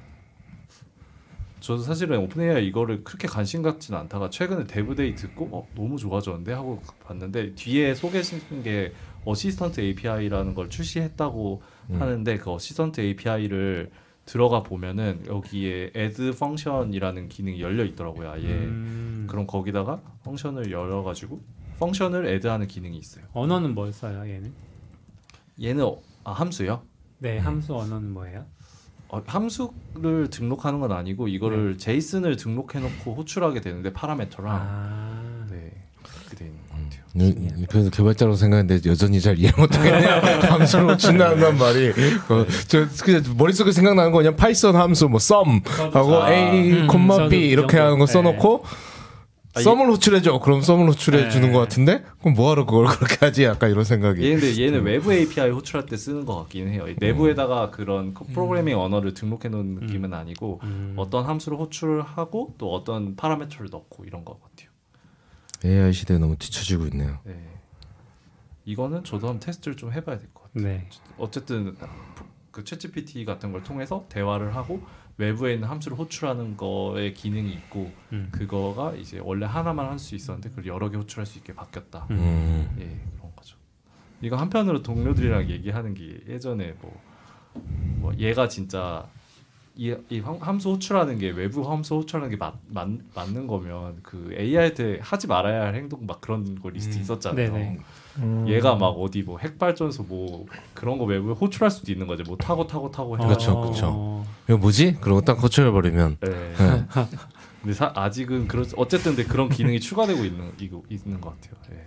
저도 사실은 오픈AI 이거를 그렇게 관심 갖진 않다가 최근에 데브데이 듣고 너무 좋아졌는데 하고 봤는데 뒤에 소개해주신 게 어시스턴트 API라는 걸 출시했다고 하는데 그 어시스턴트 API를 들어가 보면은 여기에 add 펑션이라는 기능이 열려 있더라고요. 아예 그럼 거기다가 펑션을 열어가지고 펑션을 add하는 기능이 있어요. 언어는 뭘 써요, 얘는? 얘는 함수요? 네, 함수 언어는 뭐예요? 함수를 등록하는 건 아니고 이거를 제이슨을 등록해놓고 호출하게 되는데 파라미터랑 그렇게 돼 있는 것 같아요. 그래서 개발자로 생각했는데 여전히 잘 이해 못하겠네요. 함수를 호출한다는 말이 저 그냥 머릿속에 생각나는 거 그냥 파이썬 함수 뭐 sum 하고 a, b 이렇게 하는 거 써놓고 썸을 호출해줘. 그럼 썸을 호출해 주는 것 같은데 그럼 뭐하러 그걸 그렇게 하지? 약간 이런 생각이. 얘는 외부 API 호출할 때 쓰는 것 같긴 해요. 내부에다가 그런 프로그래밍 언어를 등록해 놓은 느낌은 아니고 어떤 함수를 호출하고 또 어떤 파라미터를 넣고 이런 것 같아요. AI 시대에 너무 뒤처지고 있네요. 네. 이거는 저도 한번 테스트를 좀 해봐야 될 것 같아요. 네. 어쨌든 그 챗GPT 같은 걸 통해서 대화를 하고 외부에 있는 함수를 호출하는 거에 기능이 있고 그거가 이제 원래 하나만 할 수 있었는데 그걸 여러 개 호출할 수 있게 바뀌었다. 예, 그런 거죠. 이거 한편으로 동료들이랑 얘기하는 게 예전에 뭐 얘가 진짜 이 함수 호출하는 게 외부 함수 호출하는 게 맞는 거면 그 AI한테 하지 말아야 할 행동 막 그런 거 리스트 있었잖아요. 얘가 막 어디 뭐 핵발전소 뭐 그런 거 외부에 호출할 수도 있는 거지. 뭐 타고 그렇죠. 이거 뭐지? 그러고 딱 호출해 버리면. 네. 근데 아직은 어쨌든 근데 그런 기능이 추가되고 있는 것 같아요. 네.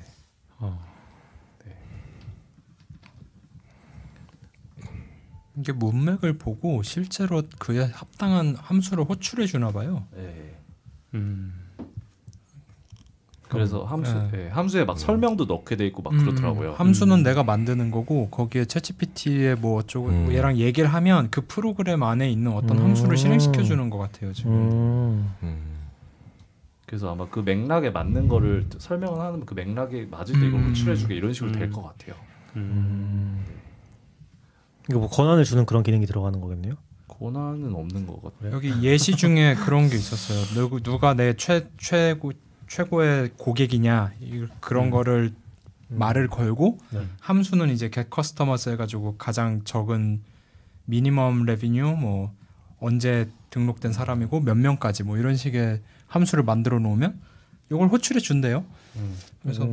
이게 문맥을 보고 실제로 그에 합당한 함수를 호출해 주나 봐요. 네. 그래서 함수에 막 설명도 넣게 돼 있고 막 그렇더라고요. 함수는 내가 만드는 거고 거기에 챗GPT에 뭐 어쩌고 얘랑 얘기를 하면 그 프로그램 안에 있는 어떤 함수를 실행시켜 주는 것 같아요 지금. 그래서 아마 그 맥락에 맞는 거를 설명을 하는 그 맥락에 맞을 때 이걸 호출해주게 이런 식으로 될 것 같아요. 이거 뭐 권한을 주는 그런 기능이 들어가는 거겠네요? 권한은 없는 것 같아요. 여기 예시 중에 그런 게 있었어요. 누가 내 최고의 고객이냐 그런 거를 말을 걸고 함수는 이제 get customers 해가지고 가장 적은 미니멈 레비뉴 뭐 언제 등록된 사람이고 몇 명까지 뭐 이런 식의 함수를 만들어 놓으면 이걸 호출해 준대요. 그래서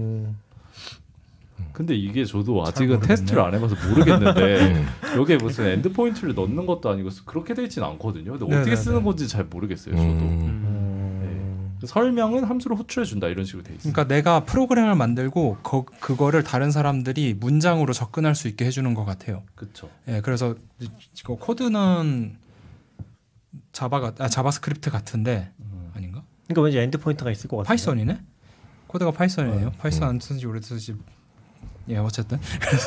근데 이게 저도 아직은 테스트를 안 해봐서 모르겠는데 여기에 무슨 엔드 포인트를 넣는 것도 아니고 그렇게 돼 있지는 않거든요. 근데 어떻게 쓰는 건지 잘 모르겠어요. 저도. 설명은 함수로 호출해 준다 이런 식으로 돼 있어요. 그러니까 내가 프로그램을 만들고 그거를 다른 사람들이 문장으로 접근할 수 있게 해주는 것 같아요. 그렇죠. 예, 그래서 이거 코드는 자바스크립트 같은데 아닌가? 그러니까 왠지 엔드 포인트가 있을 것 같아요. 파이썬이네? 코드가 파이썬이에요. 파이썬 안 쓴지 오래됐지. 예, 어쨌든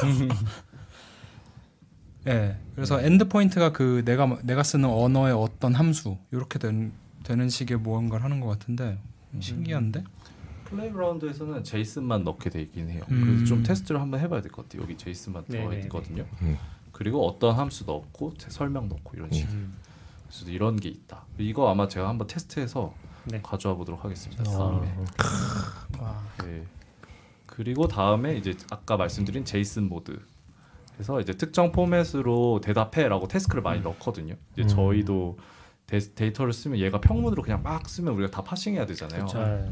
예, 그래서 엔드 포인트가 그 내가 쓰는 언어의 어떤 함수 이렇게 되는 식의 무언가를 하는 것 같은데 신기한데? 플레이그라운드에서는 제이슨만 넣게 돼 있긴 해요. 그래서 좀 테스트를 한번 해봐야 될 것 같아요. 여기 제이슨만 들어가 있거든요. 그리고 어떤 함수 넣고 설명 넣고 이런 식으로. 그래서 이런 게 있다. 이거 아마 제가 한번 테스트해서 가져와 보도록 하겠습니다. 다음에. 네. 그리고 다음에 이제 아까 말씀드린 제이슨 모드. 그래서 이제 특정 포맷으로 대답해라고 태스크를 많이 넣거든요. 이제 저희도 데이터를 쓰면 얘가 평문으로 그냥 막 쓰면 우리가 다 파싱해야 되잖아요.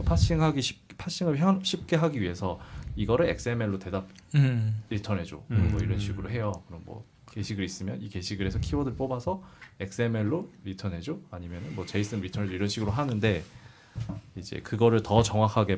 파싱을 쉽게 하기 위해서 이거를 XML로 대답 리턴해줘. 뭐 이런 식으로 해요. 그럼 뭐 게시글 있으면 이 게시글에서 키워드를 뽑아서 XML로 리턴해줘. 아니면 뭐 JSON 리턴해줘. 이런 식으로 하는데 이제 그거를 더 정확하게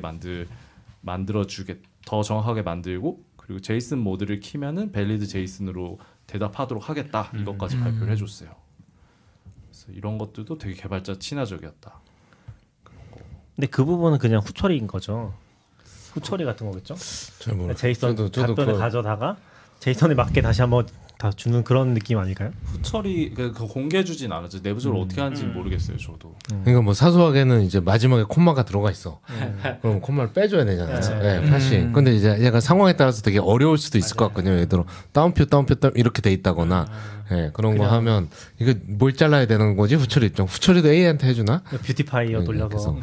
더 정확하게 만들고 그리고 제이슨 모드를 키면은 밸리드 제이슨으로 대답하도록 하겠다. 이것까지 발표를 해줬어요. 그래서 이런 것들도 되게 개발자 친화적이었다. 근데 그 부분은 그냥 후처리인 거죠. 후처리 같은 거겠죠? 제이슨 답변을 가져다가 제이슨에 맞게 다시 한번 다 주는 그런 느낌 아닐까요? 후처리 그 공개해 주진 않았죠. 내부적으로 어떻게 하는지 모르겠어요. 저도. 그러니까 뭐 사소하게는 이제 마지막에 콤마가 들어가 있어. 그럼 콤마를 빼줘야 되잖아요. 파싱. 근데 이제 약간 상황에 따라서 되게 어려울 수도 있을 것 같거든요. 예를 들어 따옴표 이렇게 돼 있다거나 그런 거 하면 이거 뭘 잘라야 되는 거지? 후처리 입장. 후처리도 AI한테 해주나? 뷰티파이어 돌려서.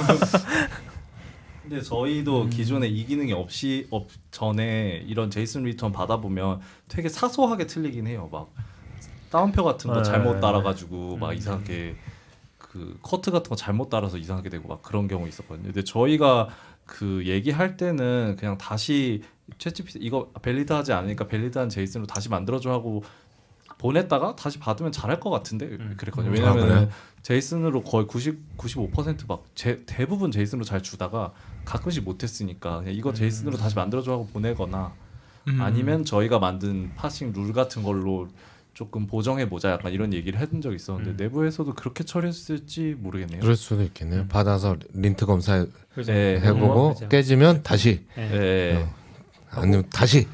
근데 저희도 기존에 이 기능이 전에 이런 제이슨 리턴 받아보면 되게 사소하게 틀리긴 해요. 막 따옴표 같은 거 잘못 따라가지고 막 이상하게 그 커트 같은 거 잘못 따라서 이상하게 되고 막 그런 경우 있었거든요. 근데 저희가 그 얘기할 때는 그냥 다시 챗GPT 이거 밸리드하지 않으니까 밸리드한 제이슨으로 다시 만들어줘 하고 보냈다가 다시 받으면 잘할 것 같은데 그랬거든요. 왜냐면 제이슨으로 거의 95% 대부분 제이슨으로 잘 주다가 가끔씩 못했으니까 그냥 이거 제이슨으로 다시 만들어줘 하고 보내거나 아니면 저희가 만든 파싱 룰 같은 걸로 조금 보정해보자 약간 이런 얘기를 해둔 적이 있었는데 내부에서도 그렇게 처리했을지 모르겠네요. 그럴 수도 있겠네요. 받아서 린트 검사해보고 깨지면 다시 아니면 다시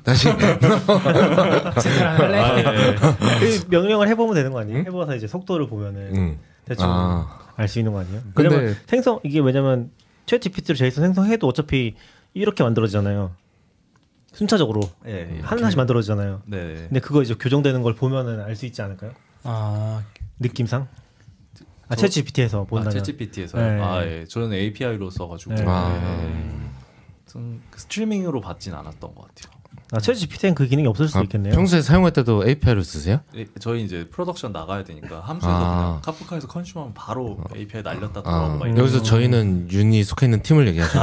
명령을 해보면 되는 거 아니에요? 해봐서 이제 속도를 보면은 대충 알 수 있는 거 아니에요? 근데 이게 왜냐면 챗GPT로 제이슨 생성해도 어차피 이렇게 만들어지잖아요. 순차적으로 하나씩 만들어지잖아요. 근데 그거 이제 교정되는 걸 보면은 알 수 있지 않을까요? 느낌상? 챗GPT에서 본다면. 챗GPT에서. 저는 API로 써가지고 스트리밍으로 받진 않았던 것 같아요. 챗GPT는 그 기능이 없을 수도 있겠네요. 평소에 사용할 때도 API로 쓰세요? 저희 이제 프로덕션 나가야 되니까 함수에서 그냥 카프카에서 컨슈머하면 바로 API 날렸다 들어가고 여기서 저희는 윤이 속해 있는 팀을 얘기하죠.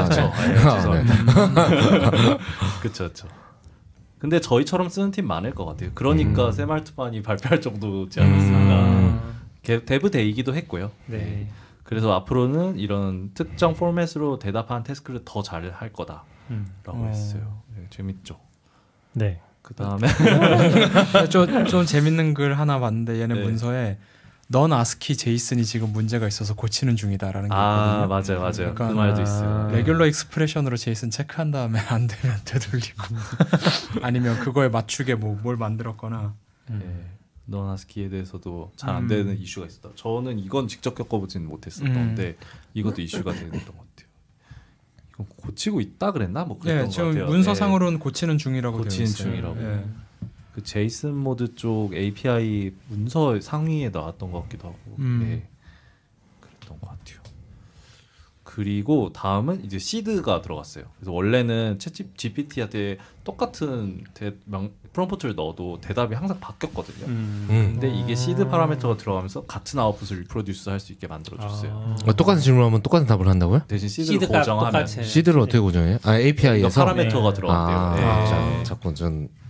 그렇죠. 근데 저희처럼 쓰는 팀 많을 것 같아요. 그러니까 샘 알트만이 발표할 정도지 않았을까. 데브데이기도 했고요. 그래서 앞으로는 이런 특정 포맷으로 대답한 태스크를 더 잘 할 거다라고 했어요. 재밌죠. 네. 그 다음에 좀 재밌는 글 하나 봤는데 얘네 문서에 넌 아스키 제이슨이 지금 문제가 있어서 고치는 중이다라는 게 있거든요. 맞아요. 그러니까 그 말도 있어요. 레귤러 익스프레션으로 제이슨 체크한 다음에 안 되면 되돌리고 아니면 그거에 맞추게 뭘 만들었거나. 넌 아스키에 대해서도 잘 안 되는 이슈가 있었다. 저는 이건 직접 겪어보지는 못했었는데 이것도 이슈가 되는 것 같아요. 이건 고치고 있다 그랬나? 뭐 그랬던 것 같아요. 문서상으로는 고치는 중이라고 고치는 중이라고. 그 제이슨 모드 쪽 API 문서 상위에 나왔던 것 같기도 하고 그랬던 것 같아요. 그리고 다음은 이제 시드가 들어갔어요. 그래서 원래는 챗GPT한테 똑같은 프롬프트를 넣어도 대답이 항상 바뀌었거든요. 근데 이게 시드 파라미터가 들어가면서 같은 아웃풋을 리프로듀스 할 수 있게 만들어줬어요. 똑같은 질문하면 똑같은 답을 한다고요? 대신 시드를 고정하면 시드를 어떻게 고정해요? API에서 파라미터가 들어간대요. 자꾸 전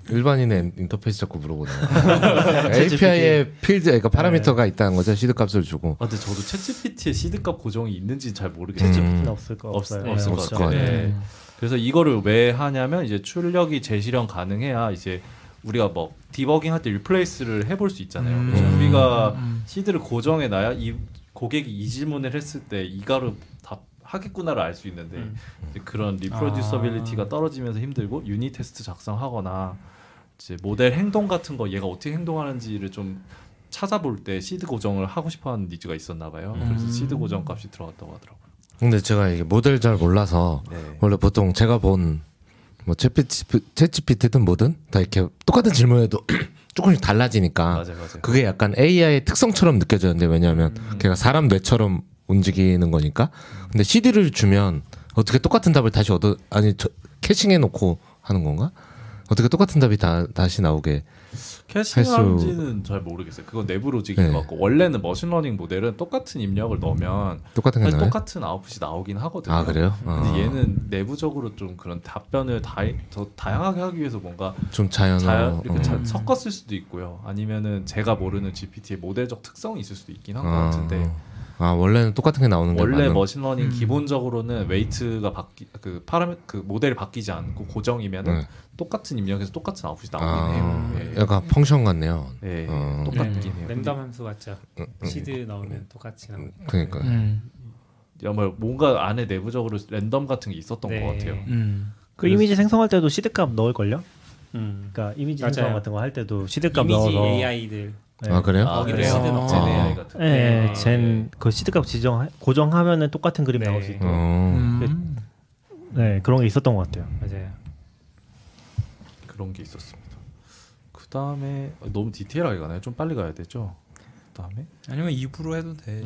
일반인의 인터페이스 자꾸 물어보네요. API에 필드, 그러니까 파라미터가 있다는 거죠. 시드 값을 주고. 근데 저도 챗GPT에 시드 값 고정이 있는지 잘 모르겠어요. 챗GPT는 없을 것 같아요. 네. 그래서 이거를 왜 하냐면 이제 출력이 재실현 가능해야 이제 우리가 뭐 디버깅 할 때 리플레이스를 해볼 수 있잖아요. 그래서 우리가 시드를 고정해놔야 이 고객이 이 질문을 했을 때 이거를 하겠구나를 알 수 있는데 이제 그런 리프로듀서빌리티가 떨어지면서 힘들고 유닛 테스트 작성하거나 이제 모델 행동 같은 거 얘가 어떻게 행동하는지를 좀 찾아볼 때 시드 고정을 하고 싶어하는 니즈가 있었나 봐요. 그래서 시드 고정 값이 들어갔다고 하더라고요. 근데 제가 이게 모델 잘 몰라서 원래 보통 제가 본 뭐 챗GPT든 뭐든 다 이렇게 똑같은 질문에도 조금씩 달라지니까 맞아요. 그게 약간 AI의 특성처럼 느껴졌는데 왜냐하면 걔가 사람 뇌처럼 움직이는 거니까. 근데 CD를 주면 어떻게 똑같은 답을 다시 캐싱해 놓고 하는 건가? 어떻게 똑같은 답이 다시 나오게 캐싱하는지는 잘 모르겠어요. 그건 내부 로직인 것 같고 원래는 머신러닝 모델은 똑같은 입력을 넣으면 사실 똑같은 아웃풋이 나오긴 하거든요. 아 그래요? 근데 얘는 내부적으로 좀 그런 답변을 더 다양하게 하기 위해서 뭔가 좀 자연어로 이렇게 섞었을 수도 있고요. 아니면은 제가 모르는 GPT의 모델적 특성이 있을 수도 있긴 한 것 같은데. 원래는 똑같은 게 나오는 거예요. 원래 머신러닝 기본적으로는 웨이트가 모델이 바뀌지 않고 고정이면은 똑같은 입력에서 똑같은 아웃풋이 나오긴 해요. 약간 펑션 같네요. 네, 똑같긴 해요. 랜덤 함수 같죠. 시드 넣으면 똑같이 나오고. 그러니까. 뭔가 안에 내부적으로 랜덤 같은 게 있었던 것 같아요. 그 이미지 생성할 때도 시드값 넣을 걸요? 그러니까 이미지 생성 같은 거 할 때도 시드값 넣어서 AI들. 아 그래요? 거기도 시드 넣잖아요. AI 같은. 그 시드값 고정하면은 똑같은 그림 나올 수 있고. 네, 그런 게 있었던 것 같아요. 맞아요. 그런 게 있었습니다. 그 다음에 너무 디테일하게 가나요? 좀 빨리 가야 되죠. 그 다음에 아니면 2부로 해도 돼.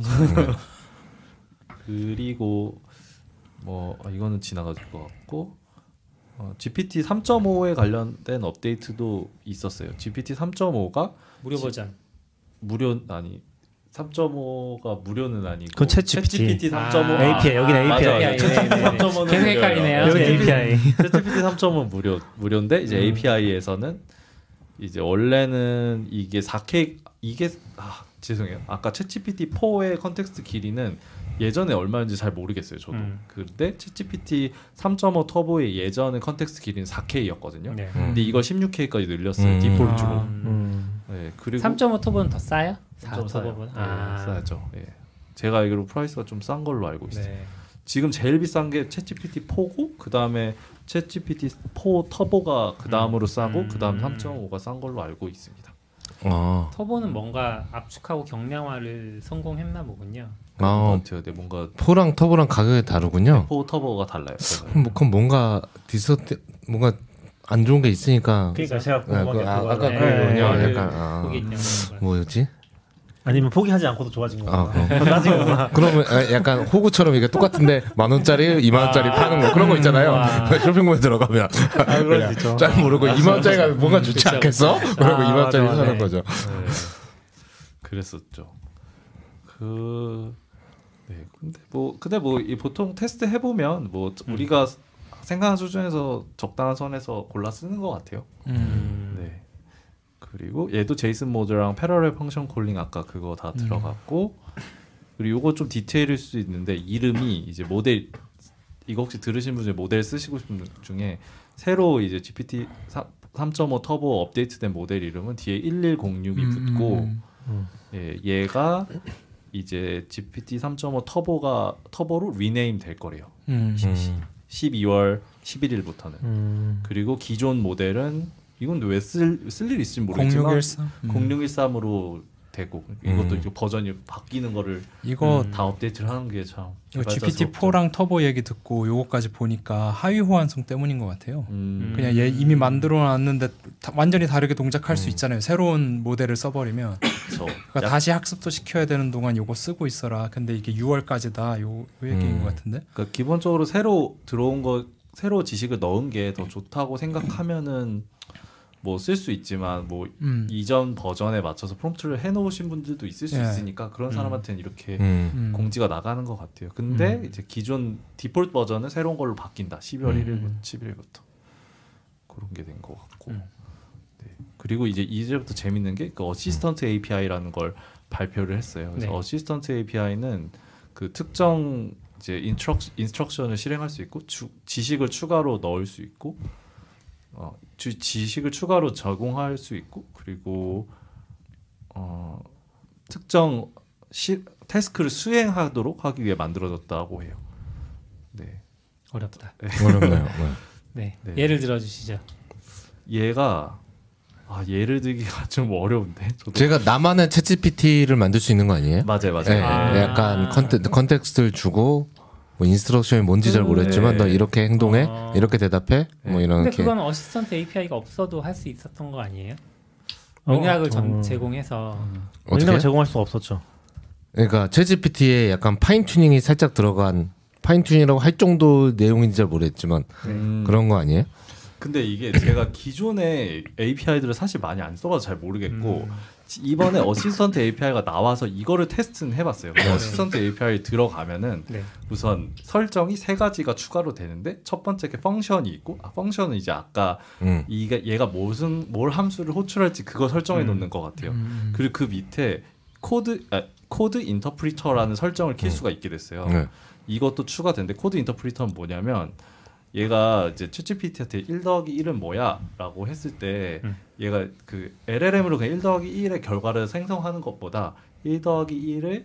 그리고 이거는 지나가질 것 같고 GPT 3.5에 관련된 업데이트도 있었어요. GPT 3.5가 무료 버전. 3.5가 무료는 아니고 그건 챗GPT 3.5 API 여기는 API. 챗GPT 3.5는 계속 헷갈리네요. 여기 API. 챗GPT 3.5는 무료인데 이제 API에서는 이제 원래는 이게 4K 죄송해요. 아까 챗GPT 4의 컨텍스트 길이는 예전에 얼마인지 잘 모르겠어요. 저도. 근데 챗GPT 3.5 터보의 예전의 컨텍스트 길이는 4K였거든요. 네. 근데 이걸 16K까지 늘렸어요. 디폴트로. 네, 그리고 3.5 터보는 더 싸요? 3.5 터보보다 싸죠. 예. 제가 알기로 프라이스가 좀 싼 걸로 알고 있어요. 네. 지금 제일 비싼 게 챗GPT 4고 그 다음에 챗GPT 4 터보가 그 다음으로 싸고 그 다음 3.5가 싼 걸로 알고 있습니다. 터보는 뭔가 압축하고 경량화를 성공했나 보군요. 같아요. 네, 뭔가 4랑 터보랑 가격이 다르군요. 4 터보가 달라요. 그럼 뭔가 뭔가 안 좋은 게 있으니까. 그러니까 제가 궁금한 게 아까 그거예요. 약간 거기 있는 뭐였지? 아니면 포기하지 않고도 좋아진 건가? 그러면 약간 호구처럼 이게 똑같은데 10,000원짜리, 20,000원짜리 파는 거 그런 거 있잖아요. 쇼핑몰에 들어가면 잘 모르고 20,000원짜리가 뭔가 좋지 않겠어? 그러고 20,000원짜리 사는 거죠. 그랬었죠. 근데 보통 테스트 해보면 우리가 생각한 수준에서 적당한 선에서 골라 쓰는 것 같아요. 네. 그리고 얘도 제이슨 모드랑 패러렐 펑션 콜링 아까 그거 다 들어갔고 그리고 이거 좀 디테일일 수 있는데 이름이 이제 모델 이거 혹시 들으신 분 중에 모델 쓰시고 싶은 분 중에 새로 이제 GPT 3.5 터보 업데이트된 모델 이름은 뒤에 1106이 붙고 얘가 이제 GPT 3.5 터보로 리네임 될 거래요. 12월 11일부터는. 그리고 기존 모델은 이건 왜 쓸 일 있을지 모르겠지만 0613으로 되고 이것도 이제 버전이 바뀌는 거를 이거 다 업데이트를 하는 게 참 GPT-4랑 터보 얘기 듣고 요거까지 보니까 하위 호환성 때문인 것 같아요. 그냥 얘 이미 만들어놨는데 완전히 다르게 동작할 수 있잖아요. 새로운 모델을 써버리면 그러니까 다시 학습도 시켜야 되는 동안 요거 쓰고 있어라. 근데 이게 6월까지다 요 얘기인 것 같은데. 그러니까 기본적으로 새로 들어온 거 새로 지식을 넣은 게 더 좋다고 생각하면은 뭐 쓸 수 있지만 뭐 이전 버전에 맞춰서 프롬프트를 해놓으신 분들도 있을 수 있으니까 그런 사람한테는 이렇게 공지가 나가는 것 같아요. 근데 이제 기존 디폴트 버전은 새로운 걸로 바뀐다. 12월 1일부터 11일부터 그런 게 된 것 같고 그리고 이제부터 재밌는 게 그 어시스턴트 API라는 걸 발표를 했어요. 그래서 어시스턴트 API는 그 특정 이제 인스트럭션을 실행할 수 있고 지식을 추가로 넣을 수 있고 지식을 추가로 제공할 수 있고 그리고 특정 태스크를 수행하도록 하기 위해 만들어졌다고 해요. 네. 어렵다. 어렵네요. 네. 예를 들어 주시죠. 예를 들기가 좀 어려운데. 제가 나만의 챗GPT를 만들 수 있는 거 아니에요? 맞아요. 네, 약간 컨텍스트를 주고 뭐 인스트럭션이 뭔지 잘 모르겠지만 너 이렇게 행동해, 이렇게 대답해, 뭐 이런. 근데 그건 어시스턴트 API가 없어도 할 수 있었던 거 아니에요? 맥락을 제공해서. 맥락을 제공할 수가 없었죠. 그러니까 챗GPT에 약간 파인 튜닝이 살짝 들어간 파인 튜닝이라고 할 정도 내용인지 잘 모르겠지만 그런 거 아니에요? 근데 이게 제가 기존의 API들을 사실 많이 안 써봐서 잘 모르겠고 이번에 어시스턴트 API가 나와서 이거를 테스트는 해봤어요. 어시스턴트 API 들어가면은 우선 설정이 3가지가 추가로 되는데 첫 번째 게 펑션이 있고 펑션은 이제 아까 얘가 뭘 함수를 호출할지 그거 설정해 놓는 것 같아요. 그리고 그 밑에 코드 인터프리터라는 설정을 킬 수가 있게 됐어요. 이것도 추가된데 코드 인터프리터는 뭐냐면 얘가 이제 챗GPT한테 1+1은 뭐야? 라고 했을 때 얘가 그 LLM으로 그냥 1+1의 결과를 생성하는 것보다 1+1을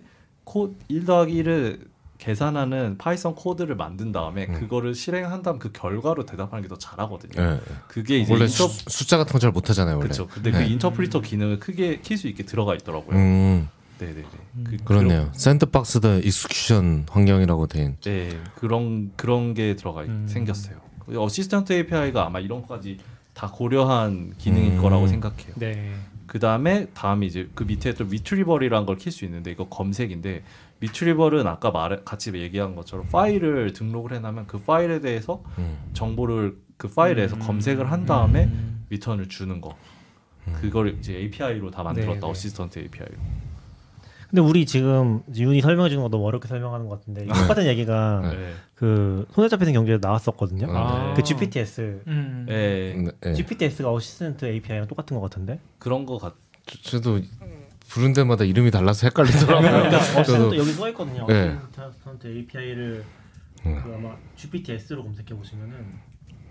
계산하는 파이썬 코드를 만든 다음에 그거를 실행한 다음 그 결과로 대답하는 게 더 잘하거든요. 그게 이제 원래 숫자 같은 거 잘 못하잖아요. 원래. 그렇죠. 근데 그 인터프리터 기능을 크게 킬 수 있게 들어가 있더라고요. 네네네. 그렇네요. 샌드박스드 익스큐션 환경이라고 된. 네, 그런 게 생겼어요. 어시스턴트 API가 아마 이런 것까지 다 고려한 기능일 거라고 생각해요. 네. 다음에 이제 그 밑에 또 리트리버리라는 걸 킬 수 있는데 이거 검색인데 리트리버는 아까 같이 얘기한 것처럼 파일을 등록을 해놓으면 그 파일에 대해서 정보를 그 파일에서 검색을 한 다음에 리턴을 주는 거. 그걸 이제 API로 다 만들었다. 어시스턴트 API로. 근데 우리 지금 윤이 설명해 주는 거 너무 어렵게 설명하는 것 같은데 똑같은 얘기가 그 손에 잡히는 경제에 나왔었거든요. 그 GPTS. GPTS가 어시스턴트 API랑 똑같은 것 같은데? 그런 거 저도 부른 데마다 이름이 달라서 헷갈리더라고요. 그러니까 어시스턴트 여기 써 있거든요. 어시스턴트 API를 그 아마 GPTS로 검색해 보시면은.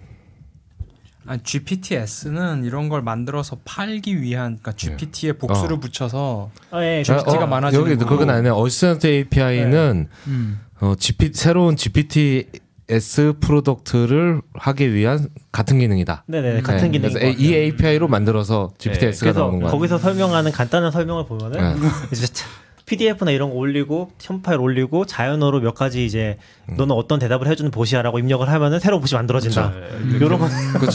GPTS는 이런 걸 만들어서 팔기 위한, 그러니까 GPT에 복수를 붙여서 GPT가 많아지는 여기 그건 아니에요. 어시스턴트 API는 새로운 GPTS 프로덕트를 하기 위한 같은 기능이다. 네네, 같은 기능. 그래서 이 API로 만들어서 GPTS가 나오는 거야. 거기서 설명하는 간단한 설명을 보면은 이제 PDF나 이런 거 올리고 첨파일 올리고 자연어로 몇 가지 이제 너는 어떤 대답을 해주는 보시야라고 입력을 하면은 새로운 보시 만들어진다. 이런 거. 그렇죠.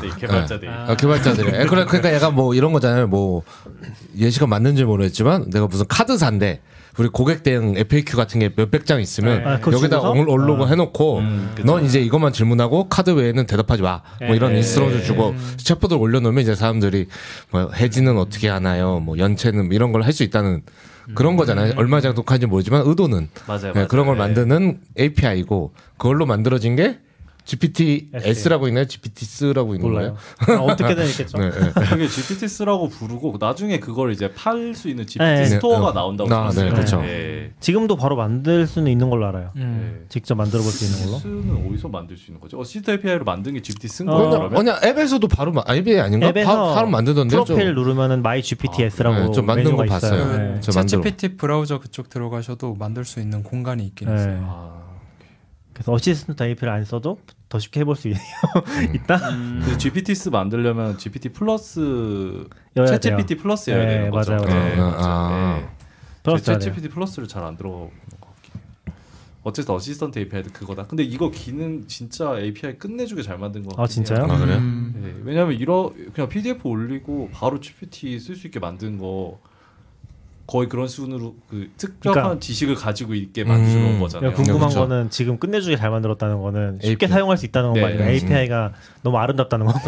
개발자들이. 그러니까 약간 뭐 이런 거잖아요. 뭐 예시가 맞는지 모르겠지만 내가 무슨 카드사인데 우리 고객 대응 FAQ 같은 게 몇백 장 있으면 여기다 올로그 해놓고 넌 이제 이것만 질문하고 카드 외에는 대답하지 마. 뭐 이런 인스트럭션 주고 챗봇을 올려놓으면 이제 사람들이 뭐 해지는 어떻게 하나요? 뭐 연체는 뭐 이런 걸 할 수 있다는 그런 거잖아요. 얼마 장독한지 모르지만 의도는 맞아요. 그런 걸 만드는 API고 그걸로 만들어진 게 GPTS라고 있나요? GPTS라고 있는 거예요? 어떻게든 있겠죠. 그게 GPTS라고 부르고 나중에 그걸 이제 팔 수 있는 GPT 스토어가 나온다고 들었어요. 그렇죠. 지금도 바로 만들 수는 있는 걸로 알아요. 직접 만들어 볼 수 있는 걸로. GPT는 어디서 만들 수 있는 거죠? 어시스턴트 API로 만든 게 GPT 쓴 거예요? 그러면 앱에서도 바로 API 아닌가? 앱에서 바로 만들던데요. 프로필 누르면은 My GPTS라고 좀 만든 거 봤어요. 챗GPT 브라우저 그쪽 들어가셔도 만들 수 있는 공간이 있긴 있어요. 그래서 어시스턴트 API를 안 써도 더 쉽게 해볼 수 있다. 그 GPTs 만들려면 GPT 플러스 챗GPT 플러스여야 되는 거죠. 맞아요. 챗GPT 플러스를 잘 안 들어가는 것 같긴 해요. 어쨌든 어시스턴트 API도 그거다. 근데 이거 기능 진짜 API 끝내주게 잘 만든 것 같아요. 진짜요? 그래요? 네, 왜냐면 그냥 PDF 올리고 바로 GPT 쓸 수 있게 만든 거. 거의 그런 수준으로 그 특별한 지식을 가지고 있게 만들어놓은 거잖아요. 궁금한 거는 지금 끝내주게 잘 만들었다는 거는 쉽게 사용할 수 있다는 거 아니에요? API가 너무 아름답다는 거.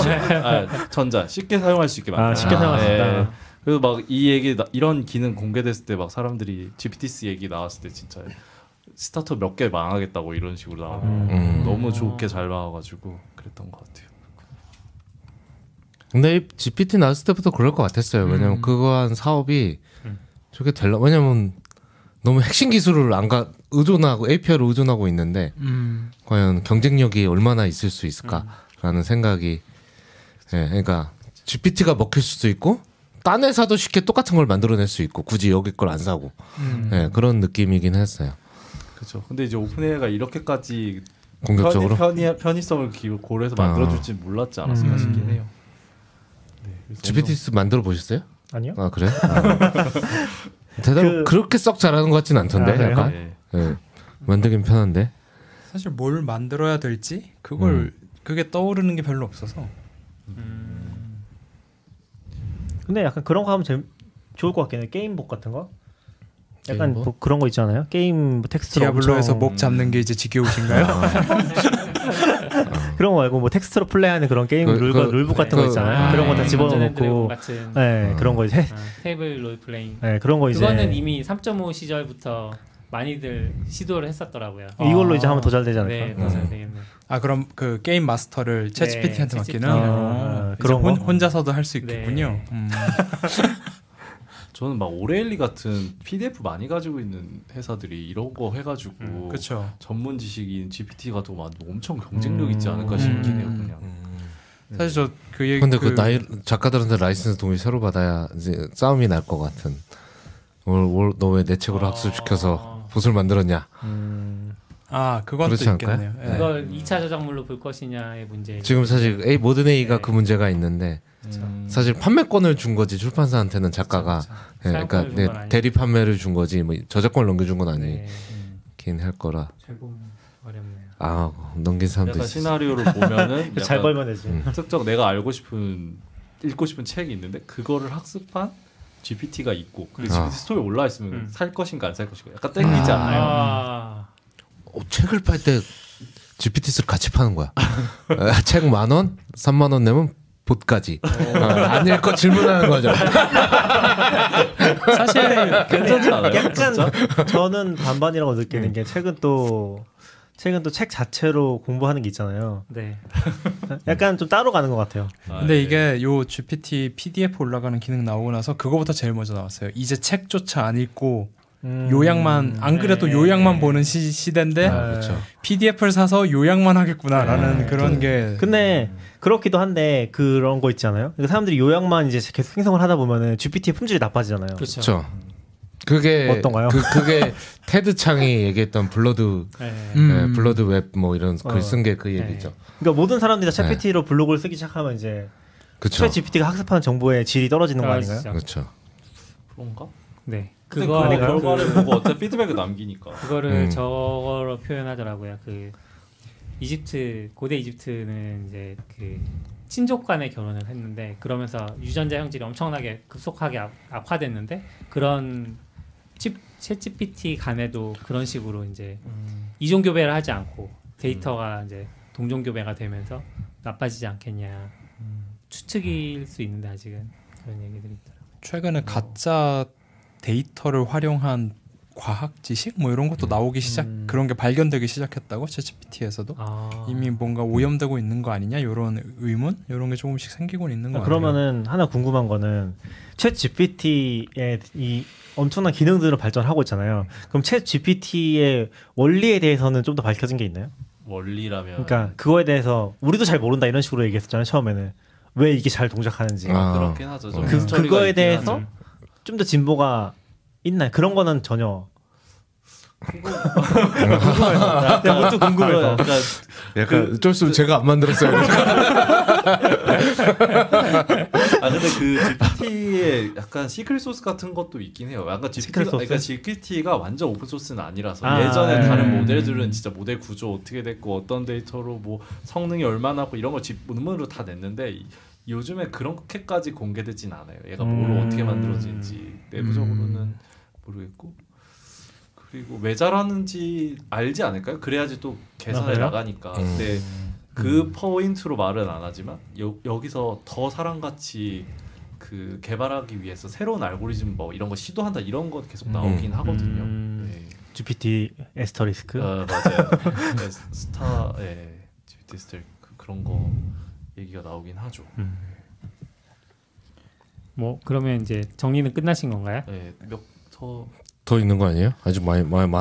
전자 쉽게 사용할 수 있게 만들어. 쉽게 사용할 수 있다. 그래서 막 이 얘기 이런 기능 공개됐을 때 막 사람들이 GPTs 얘기 나왔을 때 진짜 스타트업 몇 개 망하겠다고 이런 식으로 나오고 너무 좋게 잘 나와가지고 그랬던 것 같아요. 근데 GPT 나왔을 때부터 그럴 것 같았어요. 왜냐면 그거 한 사업이 저게 될라. 왜냐면 너무 핵심 기술을 의존하고 API를 의존하고 있는데 과연 경쟁력이 얼마나 있을 수 있을까라는 생각이. 예, 그러니까 GPT가 먹힐 수도 있고 딴 회사도 쉽게 똑같은 걸 만들어낼 수 있고 굳이 여기 걸 안 사고 예, 그런 느낌이긴 했어요. 그렇죠. 근데 이제 오픈AI가 이렇게까지 공격적으로 편의성을 고려해서 만들어줄지 몰랐지 않았을까 싶긴 해요. 네, GPT 만들어 보셨어요? 아니요. 아 그래? 대단 그렇게 썩 잘하는 것 같진 않던데 약간. 네. 네. 만들긴 편한데. 사실 뭘 만들어야 될지 그게 떠오르는 게 별로 없어서. 근데 약간 그런 거 하면 좋을 것 같긴 해. 게임복 같은 거. 약간 뭐 그런 거 있잖아요. 게임 텍스트로 디아블로에서 목 잡는 게 이제 지겨우신가요? 그런 거 말고 뭐 텍스트로 플레이하는 그런 게임 룰북 같은 거 있잖아요. 그런 거 다 집어넣고 그런 거 이제 테이블 롤플레잉. 네, 그런 거 이제 그거는 이미 3.5 시절부터 많이들 시도를 했었더라고요. 이걸로 이제 하면 더 잘 되지 않을까? 네, 더 잘 되겠네. 아 그럼 그 게임 마스터를 챗GPT한테 맡기는 그럼 혼자서도 할 수 있겠군요. 네. 저는 막 오레일리 같은 PDF 많이 가지고 있는 회사들이 이런 거 해가지고 전문 지식인 GPT가 또 엄청 경쟁력 있지 않을까 싶긴 해요. 그냥. 사실 저 그 얘기. 근데 작가들한테 라이센스 동의 새로 받아야 이제 싸움이 날 것 같은. 너 왜 내 책으로 학습시켜서 봇을 만들었냐? 아 그건 또 있겠네요. 네. 그걸 2차 저작물로 볼 것이냐의 문제. 지금 사실 모든 A가 그 문제가 있는데. 사실 판매권을 준 거지 출판사한테는 작가가 그러니까 대리 판매를 준 거지 뭐 저작권을 넘겨준 건 아니긴 할 거라. 어렵네요. 아 넘긴 사람도 있어. 시나리오를 보면은 잘 벌면 되지. 특정 내가 읽고 싶은 책이 있는데 그거를 학습한 GPT가 있고 그리고 GPT 스토리에 올라 있으면 살 것인가 안 살 것인가 약간 땡기지 않아요. 책을 팔 때 GPT를 같이 파는 거야. 책 10,000원, 30,000원 내면 봇까지 안 읽고 질문하는 거죠. 사실 괜찮지 않아요? 약간 저는 반반이라고 느끼는 게 책은 또 책 자체로 공부하는 게 있잖아요. 네. 약간 좀 따로 가는 것 같아요. 근데 이게 요 GPT PDF 올라가는 기능 나오고 나서 그거부터 제일 먼저 나왔어요. 이제 책조차 안 읽고 요약만 안 그래도 요약만 보는 시대인데 그렇죠. PDF를 사서 요약만 하겠구나라는 그런 게. 근데 그렇기도 한데 그런 거 있잖아요. 그러니까 사람들이 요약만 이제 계속 생성을 하다 보면은 GPT의 품질이 나빠지잖아요. 그렇죠. 그게 어떤가요? 그게 테드 창이 얘기했던 블러드 웹 뭐 이런 글 쓴 게 그 얘기죠. 그러니까 모든 사람들이 다 챗GPT로 블로그를 쓰기 시작하면 이제 챗GPT가 학습하는 정보의 질이 떨어지는 거 아닌가요? 그렇죠. 그런가? 네. 그거 결과를 보고 어차피 피드백을 남기니까. 그거를 저거로 표현하더라고요. 그 고대 이집트는 이제 그 친족 간의 결혼을 했는데 그러면서 유전자 형질이 엄청나게 급속하게 악화됐는데 그런 챗GPT 간에도 그런 식으로 이제 이종 교배를 하지 않고 데이터가 이제 동종 교배가 되면서 나빠지지 않겠냐 추측일 수 있는데 아직은 그런 얘기들이 있더라고요. 최근에 가짜 데이터를 활용한 과학 지식 뭐 이런 것도 나오기 그런 게 발견되기 시작했다고 챗GPT에서도 이미 뭔가 오염되고 있는 거 아니냐 이런 의문 이런 게 조금씩 생기고 있는 거 같아요. 그러면은 하나 궁금한 거는 챗GPT의 이 엄청난 기능들을 발전하고 있잖아요. 그럼 챗GPT의 원리에 대해서는 좀 더 밝혀진 게 있나요? 원리라면 그러니까 그거에 대해서 우리도 잘 모른다 이런 식으로 얘기했었잖아요. 처음에는 왜 이게 잘 동작하는지. 그렇긴 하죠. 그거에 대해서 좀 더 진보가 있나요? 그런 거는 전혀. 내가 문득 궁금해서. 약간 좀 있으면 제가 안 만들었어요. 근데 그 GPT의 약간 시크릿 소스 같은 것도 있긴 해요. 약간 GPT가 완전 오픈 소스는 아니라서 예전에 다른 모델들은 진짜 모델 구조 어떻게 됐고 어떤 데이터로 뭐 성능이 얼마나 하고 이런 걸 논문으로 다 냈는데 요즘에 그렇게까지 공개되진 않아요. 얘가 뭘 어떻게 만들어진지 내부적으로는 모르겠고 그리고 왜 잘하는지 알지 않을까요? 그래야지 또 계산해 나가니까. 근데 그 포인트로 말은 안 하지만 여기서 더 사람같이 그 개발하기 위해서 새로운 알고리즘 뭐 이런 거 시도한다 이런 거 계속 나오긴 하거든요. 네. GPT 에스터리스크. 맞아요. GPT 에스터리스크 그런 거 얘기가 나오긴 하죠. 뭐 그러면 이제 정리는 끝나신 건가요? 네, 더 있는 거 아니에요? 아직 많이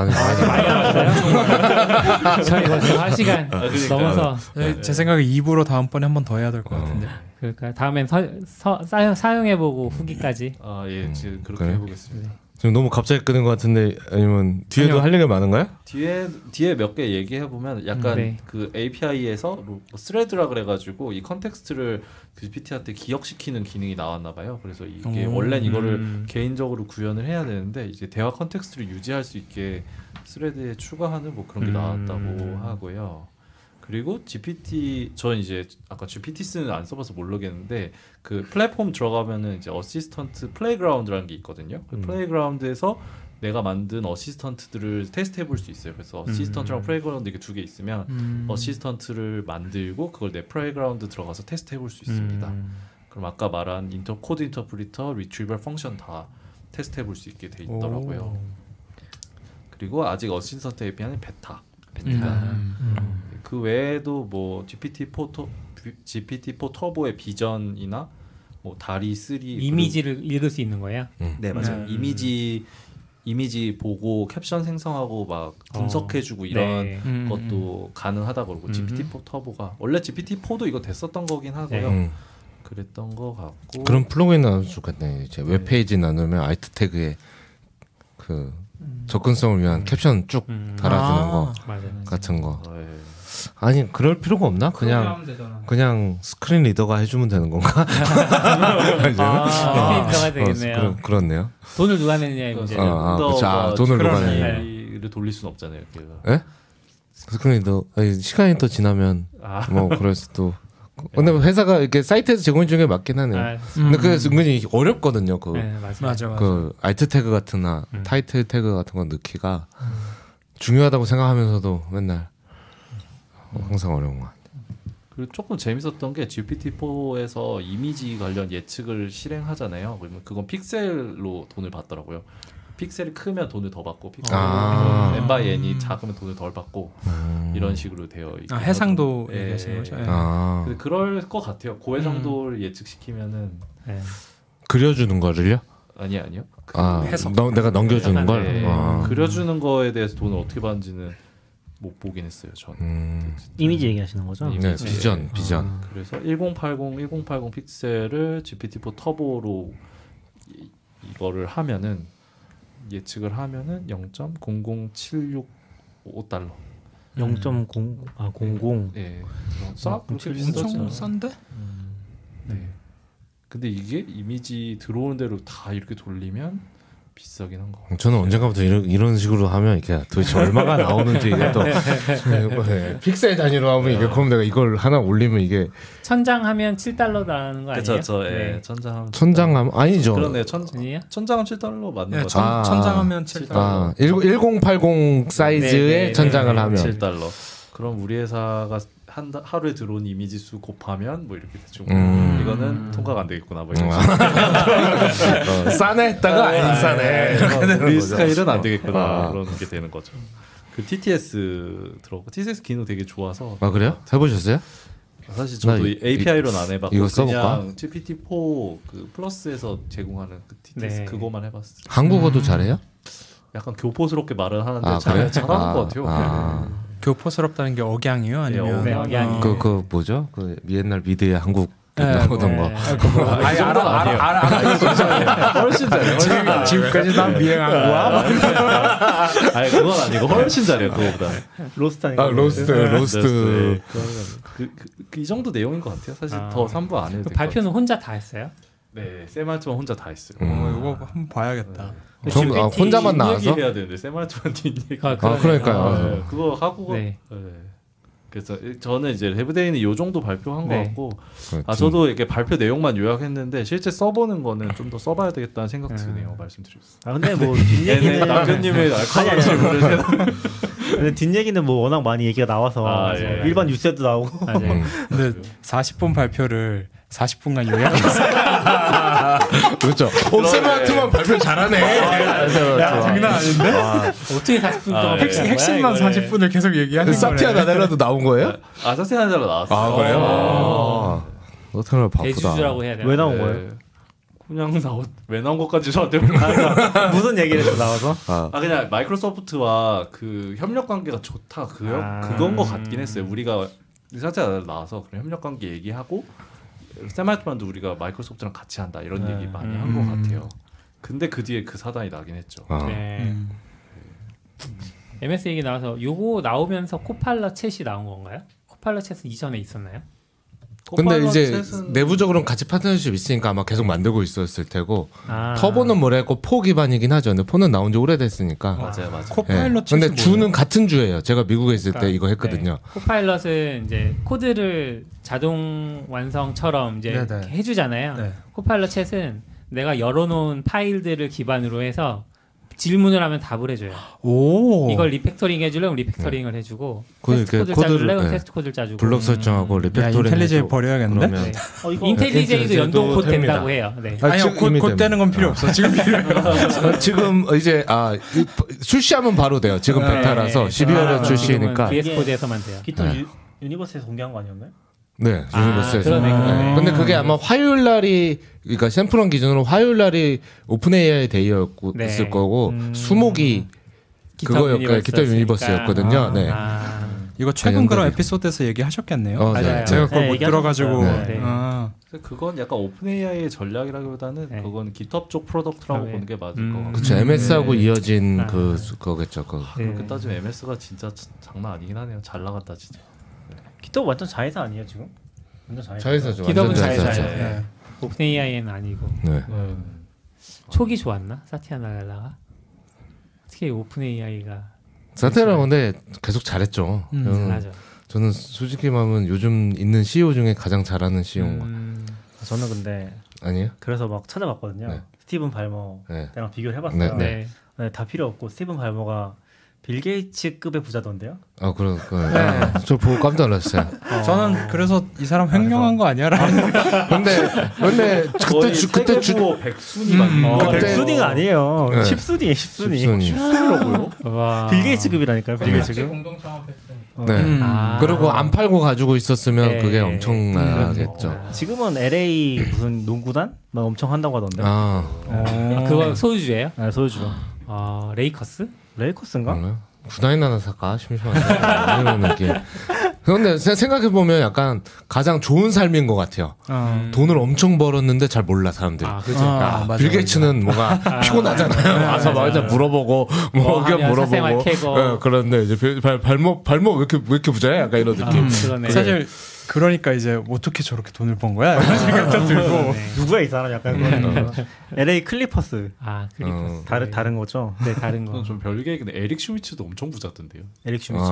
남았어요. 저희 벌써 1시간 넘어서. 제 생각에 2부로 다음번에 한 번 더 해야 될 것 같은데. 그러니까 다음엔 사용해보고 후기까지. 예, 지금 그렇게 해보겠습니다. 지금 너무 갑자기 끄는 것 같은데 아니면 뒤에도 할 얘기가 많은가요? 뒤에 몇 개 얘기해 보면 약간 그 API에서 스레드라 그래가지고 이 컨텍스트를 GPT한테 기억시키는 기능이 나왔나 봐요. 그래서 이게 원래는 이거를 개인적으로 구현을 해야 되는데 이제 대화 컨텍스트를 유지할 수 있게 스레드에 추가하는 뭐 그런 게 나왔다고 하고요. 그리고 GPT 전 이제 아까 GPT스는 안 써봐서 모르겠는데 그 플랫폼 들어가면은 이제 어시스턴트 플레이그라운드라는 게 있거든요. 그 플레이그라운드에서 내가 만든 어시스턴트들을 테스트해 볼 수 있어요. 그래서 어시스턴트랑 플레이그라운드 이게 두 개 있으면 어시스턴트를 만들고 그걸 내 플레이그라운드 들어가서 테스트해 볼 수 있습니다. 그럼 아까 말한 코드 인터프리터, 리트리버 펑션 다 테스트해 볼 수 있게 돼 있더라고요. 그리고 아직 어시스턴트 API는 베타. 그 외에도 뭐 GPT-4 터보의 비전이나 뭐 다리 3 이미지를 읽을 수 있는 거야? 네 맞아요. 이미지 보고 캡션 생성하고 막 분석해주고 이런 것도 가능하다 그러고 GPT-4 터보가 원래 GPT-4도 이거 됐었던 거긴 하고요. 그랬던 거 같고 그런 플러그인 나눠도 좋겠네. 이제 웹페이지 나누면 알트 태그에 그 접근성을 위한 캡션 쭉 달아주는 거 같은 거. 아니 그럴 필요가 없나? 그냥 스크린 리더가 해주면 되는 건가? 스크린 리더가 되겠네요. 그렇네요. 돈을 누가 내느냐의 문제. 돈을 누가 내느냐를 돌릴 수는 없잖아요. 예? 스크린 리더 시간이 더 지나면 뭐 그럴 수도. 근데 회사가 이렇게 사이트에서 제공해 주는 게 맞긴 하네요. 근데 그게 은근히 어렵거든요. 맞아. 그 알트 태그 같은나 타이틀 태그 같은 거 넣기가 중요하다고 생각하면서도 맨날 항상 어려운 것 같아요. 그리고 조금 재밌었던 게 GPT-4에서 이미지 관련 예측을 실행하잖아요. 그러면 그건 픽셀로 돈을 받더라고요. 픽셀이 크면 돈을 더 받고 픽셀이 n by n이 작으면 돈을 덜 받고 이런 식으로 되어 있고 해상도 얘기하시는 거죠? 근데 그럴 것 같아요. 고해상도를 예측시키면은 그려주는 거를요? 아니요. 내가 넘겨주는 걸? 그려주는 거에 대해서 돈을 어떻게 받는지는 못 보긴 했어요. 저는 이미지 얘기하시는 거죠? 네, 비전. 그래서 1080 픽셀을 GPT-4 터보로 이거를 하면은 예측을 하면은 0.00765달러. 0.00. 네. 엄청 싼데? 네. 근데 이게 이미지 들어오는 대로 다 이렇게 돌리면 비싸긴 한 거. 저는 언젠가부터 이런 식으로 하면 이게 도대체 얼마가 나오는지 이게 또 픽셀 단위로 하면 이게 그럼 내가 이걸 하나 올리면 이게 천장하면 $7 나가는 거 아니에요? 그렇죠. 천장하면 아니죠. 그러네. 천장은 $7 맞는 거죠. 천장하면 $7. 1080 사이즈의 천장을 하면 $7. 그럼 우리 회사가 하루에 들어온 이미지 수 곱하면 뭐 이렇게 대충 이거는 통과가 안 되겠구나 뭐 이런 싸네 했다가 안 싸네 우리 스타일은 안 되겠구나 그런 게 되는 거죠. 그 TTS 들어오고 TTS 기능 되게 좋아서 그래요? 해보셨어요? 사실 저도 API로는 안 해봤고 이거 써볼까? 그냥 GPT-4 그 플러스에서 제공하는 그 TTS 그거만 해봤어요. 한국어도 잘해요? 약간 교포스럽게 말을 하는데 잘하는 것 같아요. 교포스럽다는 게 억양이요? 아니면 억양이. 그 뭐죠? 그 옛날 미드의 한국 나오던 거. 알아. 훨씬 잘해. 지금까지 난 미행한 거야. 아니 그건 아니고 훨씬 잘해요. 그거보다. 로스트. 이 정도 내용인 것 같아요. 사실 더 3부 안 해도. 발표는 혼자 다 했어요? 네, 세마트만 혼자 다 했어요. 이거 한번 봐야겠다. 혼자만 나와서 해야 되는데 세마트만 뒷얘기. 그러니까요. 그거 하고. 네. 그래서 저는 이제 해브데이는 이 정도 발표한 것 같고 저도 이렇게 발표 내용만 요약했는데 실제 써보는 거는 좀 더 써봐야 되겠다는 생각 드네요. 말씀드렸어요. 근데 뭐 뒷얘기는 남편님의 근데 뒷얘기는 뭐 워낙 많이 얘기가 나와서 일반 뉴스에도 나오고. 근데 40분 발표를 40분간 요약했어요. 그렇죠. 세마트만 발표 잘하네. 장난 아닌데? 어떻게 40분 동안 핵심만 40분을 계속 얘기하는 거예요. 사티아 나델라도 나온 거예요? 사티아 나델라 나왔어요. 그래요? 너트널 바쁘다. 대주주라고 해야 되나? 왜 나온 거예요? 그냥 왜 나온 것까지 저한테 무슨 얘기를 해서 나와서? 그냥 마이크로소프트와 그 협력 관계가 좋다 그건 것 같긴 했어요. 우리가 의사자 나와서 그런 협력 관계 얘기하고 샘 알트만도 우리가 마이크로소프트랑 같이 한다 이런 얘기 많이 한 것 같아요. 근데 그 뒤에 그 사단이 나긴 했죠. MS 얘기 나와서 요거 나오면서 코팔럿 챗이 나온 건가요? 코팔럿 챗은 이전에 있었나요? 근데 이제 내부적으로는 같이 파트너십 있으니까 아마 계속 만들고 있었을 테고 터보는 뭐랬고 포 기반이긴 하죠. 근데 포는 나온 지 오래됐으니까. 맞아요. 코파일럿. 근데 주는 같은 주예요. 제가 미국에 있을 때 이거 했거든요. 코파일럿은 이제 코드를 자동 완성처럼 이제 해주잖아요. 코파일럿 챗은 내가 열어놓은 파일들을 기반으로 해서 질문을 하면 답을 해줘요. 이걸 리팩토링 해주려면 리팩토링을 해주고 테스트 코드를 짜주려면 테스트 코드를 짜주고 블록 설정하고 리팩토링 인텔리제이 버려야겠는데? 인텔리제이도 연동 곧 된다고 해요. 아니요 곧 되는 건 필요 없어. 지금 지금 이제 출시하면 바로 돼요. 지금 베타라서 12월에 출시니까 VS 코드에서만 돼요. GitHub 유니버스에서 공개한 거 아니었나요? 네, 유니버스에서. 근데 그게 아마 화요일 날이 그러니까 샘플원 기준으로 화요일 날이 오픈 AI 데이였을 거고 수목이 그거였고 GitHub 유니버스였거든요. 네. 이거 최근 그런 에피소드에서 얘기하셨겠네요. 맞아요. 제가 그걸 못 들어가지고. 그건 약간 오픈 AI의 전략이라기보다는 그건 GitHub 쪽 프로덕트라고 보는 게 맞을 것 같아요. 그렇죠. MS하고 이어진 그거겠죠. 그렇게 따지면 MS가 진짜 장난 아니긴 하네요. 잘 나갔다 진짜. GitHub 완전 자회사 아니에요 지금? 완전 자회사죠. GitHub은 자회사죠. 오픈 AI는 아니고. 초기 좋았나? 사티아 나델라가? 어떻게 오픈 AI가? 사티아는 근데 계속 잘했죠. 맞아. 저는 솔직히 말하면 요즘 있는 CEO 중에 가장 잘하는 CEO인 것 같아요. 저는 근데 아니에요? 그래서 막 찾아봤거든요. 스티븐 발머 때랑 비교를 해봤어요. 다 필요 없고 스티븐 발머가 빌 게이츠급의 부자던데요? 저 보고 깜짝 놀랐어요. 저는 그래서 이 사람 횡령한 거 아니야라는. 근데 그때 주 백순위 맞는 백순위가 아니에요. 10순위예요, 10순위. 10순위라고요? 빌 게이츠급이라니까요. 빌 게이츠급. 공동 창업했어요. 그리고 안 팔고 가지고 있었으면 그게 엄청나겠죠. 지금은 LA 무슨 농구단 막 엄청 한다고 하던데. 그거 소유주예요? 네, 소유주로. 레이커스? 레이커스인가? 구단이 하나 살까 심심한데 이런 느낌. 그런데 생각해 보면 약간 가장 좋은 삶인 것 같아요. 돈을 엄청 벌었는데 잘 몰라 사람들이. 빌 게이츠는 뭔가 피곤하잖아요. 와서 막 물어보고 뭐 의견 물어보고. 그런데 이제 발목 왜 이렇게 부자야? 약간 이런 느낌. 사실 그러니까 이제 어떻게 저렇게 돈을 번 거야? 이런 생각도 들고. 누구야 이 사람 약간 그런. LA 클리퍼스. 클리퍼스. 다른 거죠? 네, 다른 거. 좀 별개인데 에릭 슈미츠도 엄청 부자던데요. 에릭 슈미츠.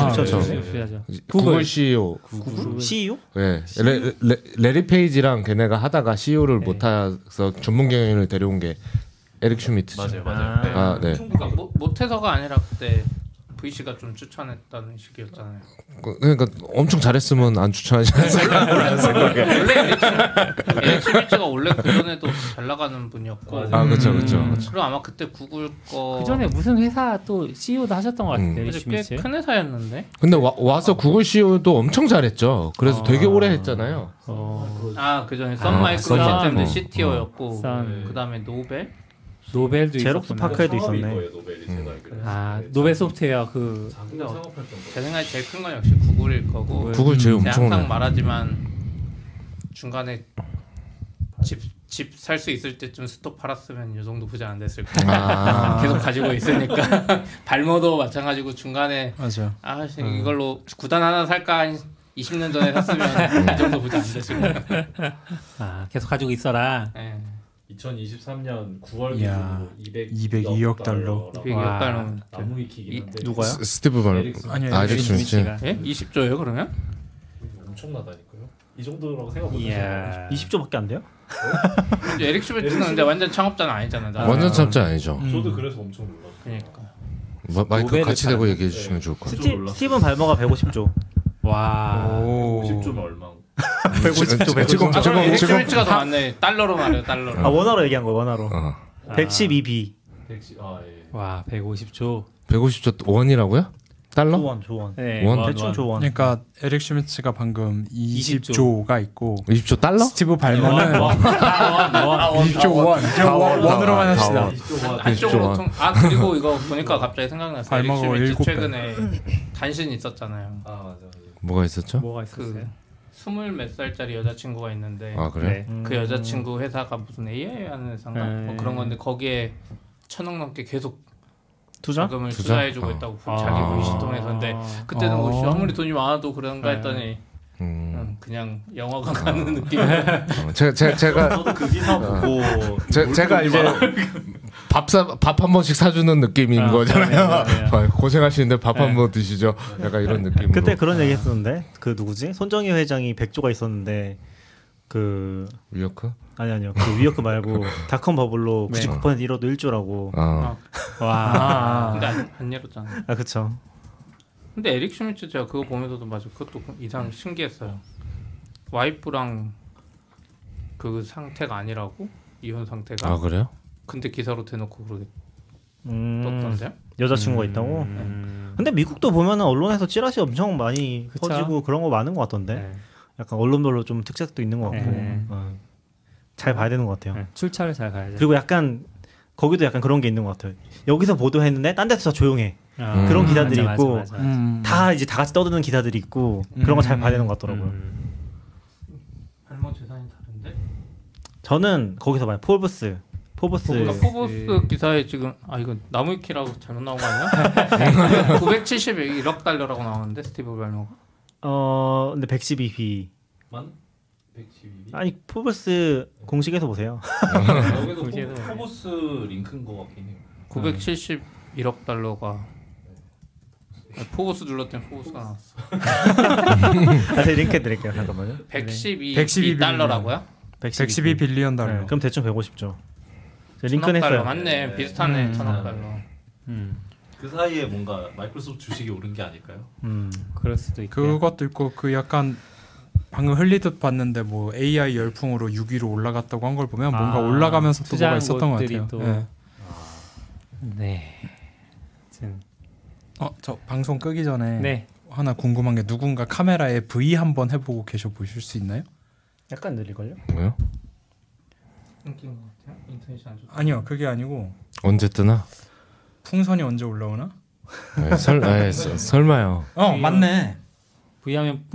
구글 CEO. 구글 CEO? 네. 레리 페이지랑 걔네가 하다가 CEO를 못해서 전문 경영인을 데려온 게 에릭 슈미츠죠. 맞아요. 네. 그러니까 못해서가 아니라 그때 VC가 좀 추천했다는 식이었잖아요. 그러니까 엄청 잘했으면 안 추천하지 않았을까 생각에. 원래 에릭 슈미츠가 원래 그 전에도 잘 나가는 분이었고. 그렇죠. 그리고 아마 그때 구글 거. 그 전에 무슨 회사 또 CEO도 하셨던 것 같은데. 에릭 슈미츠. 꽤 큰 회사였는데. 근데 와서 구글 CEO도 엄청 잘했죠. 그래서 되게 오래 했잖아요. 그 전에 선 마이크로소프트 CTO였고, 그 다음에 노벨도 제록스 파크에도 있었네. 노벨 소프트웨어 제 생각에 제일 큰 건 역시 구글일 거고. 구글 제일 엄청 항상 말하지만 중간에 집 살 수 있을 때쯤 스톱 팔았으면 이 정도 부자 안 됐을 거예요. 계속 가지고 있으니까. 발모도 마찬가지고 중간에 이걸로 구단 하나 살까 한 20년 전에 샀으면 이 정도 부자 안 됐을 거예요. 계속 가지고 있어라. 2023년 9월 기준으로 202억 달러. 202억 달러. 나무 익히긴 한데. 누가요? 스티브 발머. 에릭 슈미츠. 20조예요 그러면? 엄청나다니까요. 이 정도라고 생각보다 20조밖에 안 돼요? 에릭 슈미츠는 근데 완전 창업자는 아니잖아요. 완전 창업자 아니죠. 저도 그래서 엄청 놀랐어요. 그러니까. 마이크 같이 대고 얘기해 주시면 좋을 것 같아요. 스티븐 발머가 150조. 와. 50조면 얼마? 150조. 지금 에릭 슈미츠가 더 많네. 달러로 말해요. 달러로. 원화로 얘기한 거예요. 원화로. 112B. 와, 150조. 150조 원이라고요? 달러? 조원. 네, 원? 대충 조원. 그러니까 에릭 슈미츠가 방금 20조가 있고 20조 달러? 스티브 발머는 20조 원으로만 합시다. 한쪽으로 그리고 이거 보니까 갑자기 생각났어요. 에릭 발머가 슈미츠 7배. 최근에 단신 있었잖아요. 맞아. 뭐가 있었죠? 뭐가 있었어요? 20몇 살짜리 여자친구가 있는데 아 그래? 네. 그 여자친구 회사가 무슨 AI 하는 회사인가 뭐 그런 건데 거기에 1,000억 넘게 계속 자금을 투자해주고 있다고 자기 VC 통해서. 근데 그때는 뭐 아무리 돈이 많아도 그런가 했더니 그냥 영화관 가는 느낌. 제가 저도 그 기사 보고 제가 이제 밥 한 번씩 사주는 느낌인 거잖아요. 고생하시는데 밥 한 번 드시죠. 약간 이런 느낌. 그때 그런 얘기 했었는데 그 누구지? 손정희 회장이 100조가 있었는데 그 위어크? 아니요. 그 위어크 말고 닷컴 버블로 99% 잃어도 1조라고. 와. 근데 안 열었잖아. 아 그쵸. 근데 에릭 슈미츠 제가 그거 보면서도 맞아. 그것도 이상 신기했어요. 와이프랑 그 상태가 아니라고? 이혼 상태가. 아 그래요? 근데 기사로 대놓고 그러게 떴던데요? 여자친구가 있다고? 근데 미국도 보면은 언론에서 찌라시 엄청 많이 그쵸? 퍼지고 그런 거 많은 것 같던데. 네. 약간 언론별로 좀 특색도 있는 것 같고. 잘 봐야 되는 것 같아요. 네. 출처를 잘 가야죠. 그리고 약간 거기도 약간 그런 게 있는 것 같아요. 여기서 보도했는데 딴 데서 다 조용해. 그런 기사들이 맞아, 있고 맞아. 다 이제 다 같이 떠드는 기사들이 있고 그런 거 잘 봐야 되는 것 같더라고요. 할머 재산이 다른데? 저는 거기서 봐요. 포브스. 그러니까 포브스 기사에 지금 이건 나무위키라고 잘못 나온 거 아니야? 971억 달러라고 나오는데 스티브 발머가. 근데 112B. 만 112. 아니 포브스 공식에서 보세요. 여기도 포브스 링크인 거 같긴 해요. 971억 달러가 포브스 눌렀더니 포브스가 나왔어. 제가 링크 드릴게요. 잠깐만요. 112 달러라고요? 112 빌리언 달러. 네, 그럼 대충 150조. 천억 링크는 달러 했어요. 맞네. 비슷하네. 1,000억 달러. 그 사이에 뭔가 마이크로소프트 주식이 오른 게 아닐까요? 그럴 수도 있고. 그것도 있고 그 약간 방금 흘리듯 봤는데 뭐 AI 열풍으로 6위로 올라갔다고 한 걸 보면 뭔가 올라가면서 또 뭐가 있었던 것 같아요. 또... 네. 네. 저 방송 끄기 전에 네. 하나 궁금한 게 누군가 카메라에 V 한번 해보고 계셔 보실 수 있나요? 약간 느릴걸요? 뭐요? 끊긴 것 같아요. 인터넷이 안 좋다. 아니요, 그게 아니고 언제 뜨나? 풍선이 언제 올라오나? 설마요. 맞네. V하면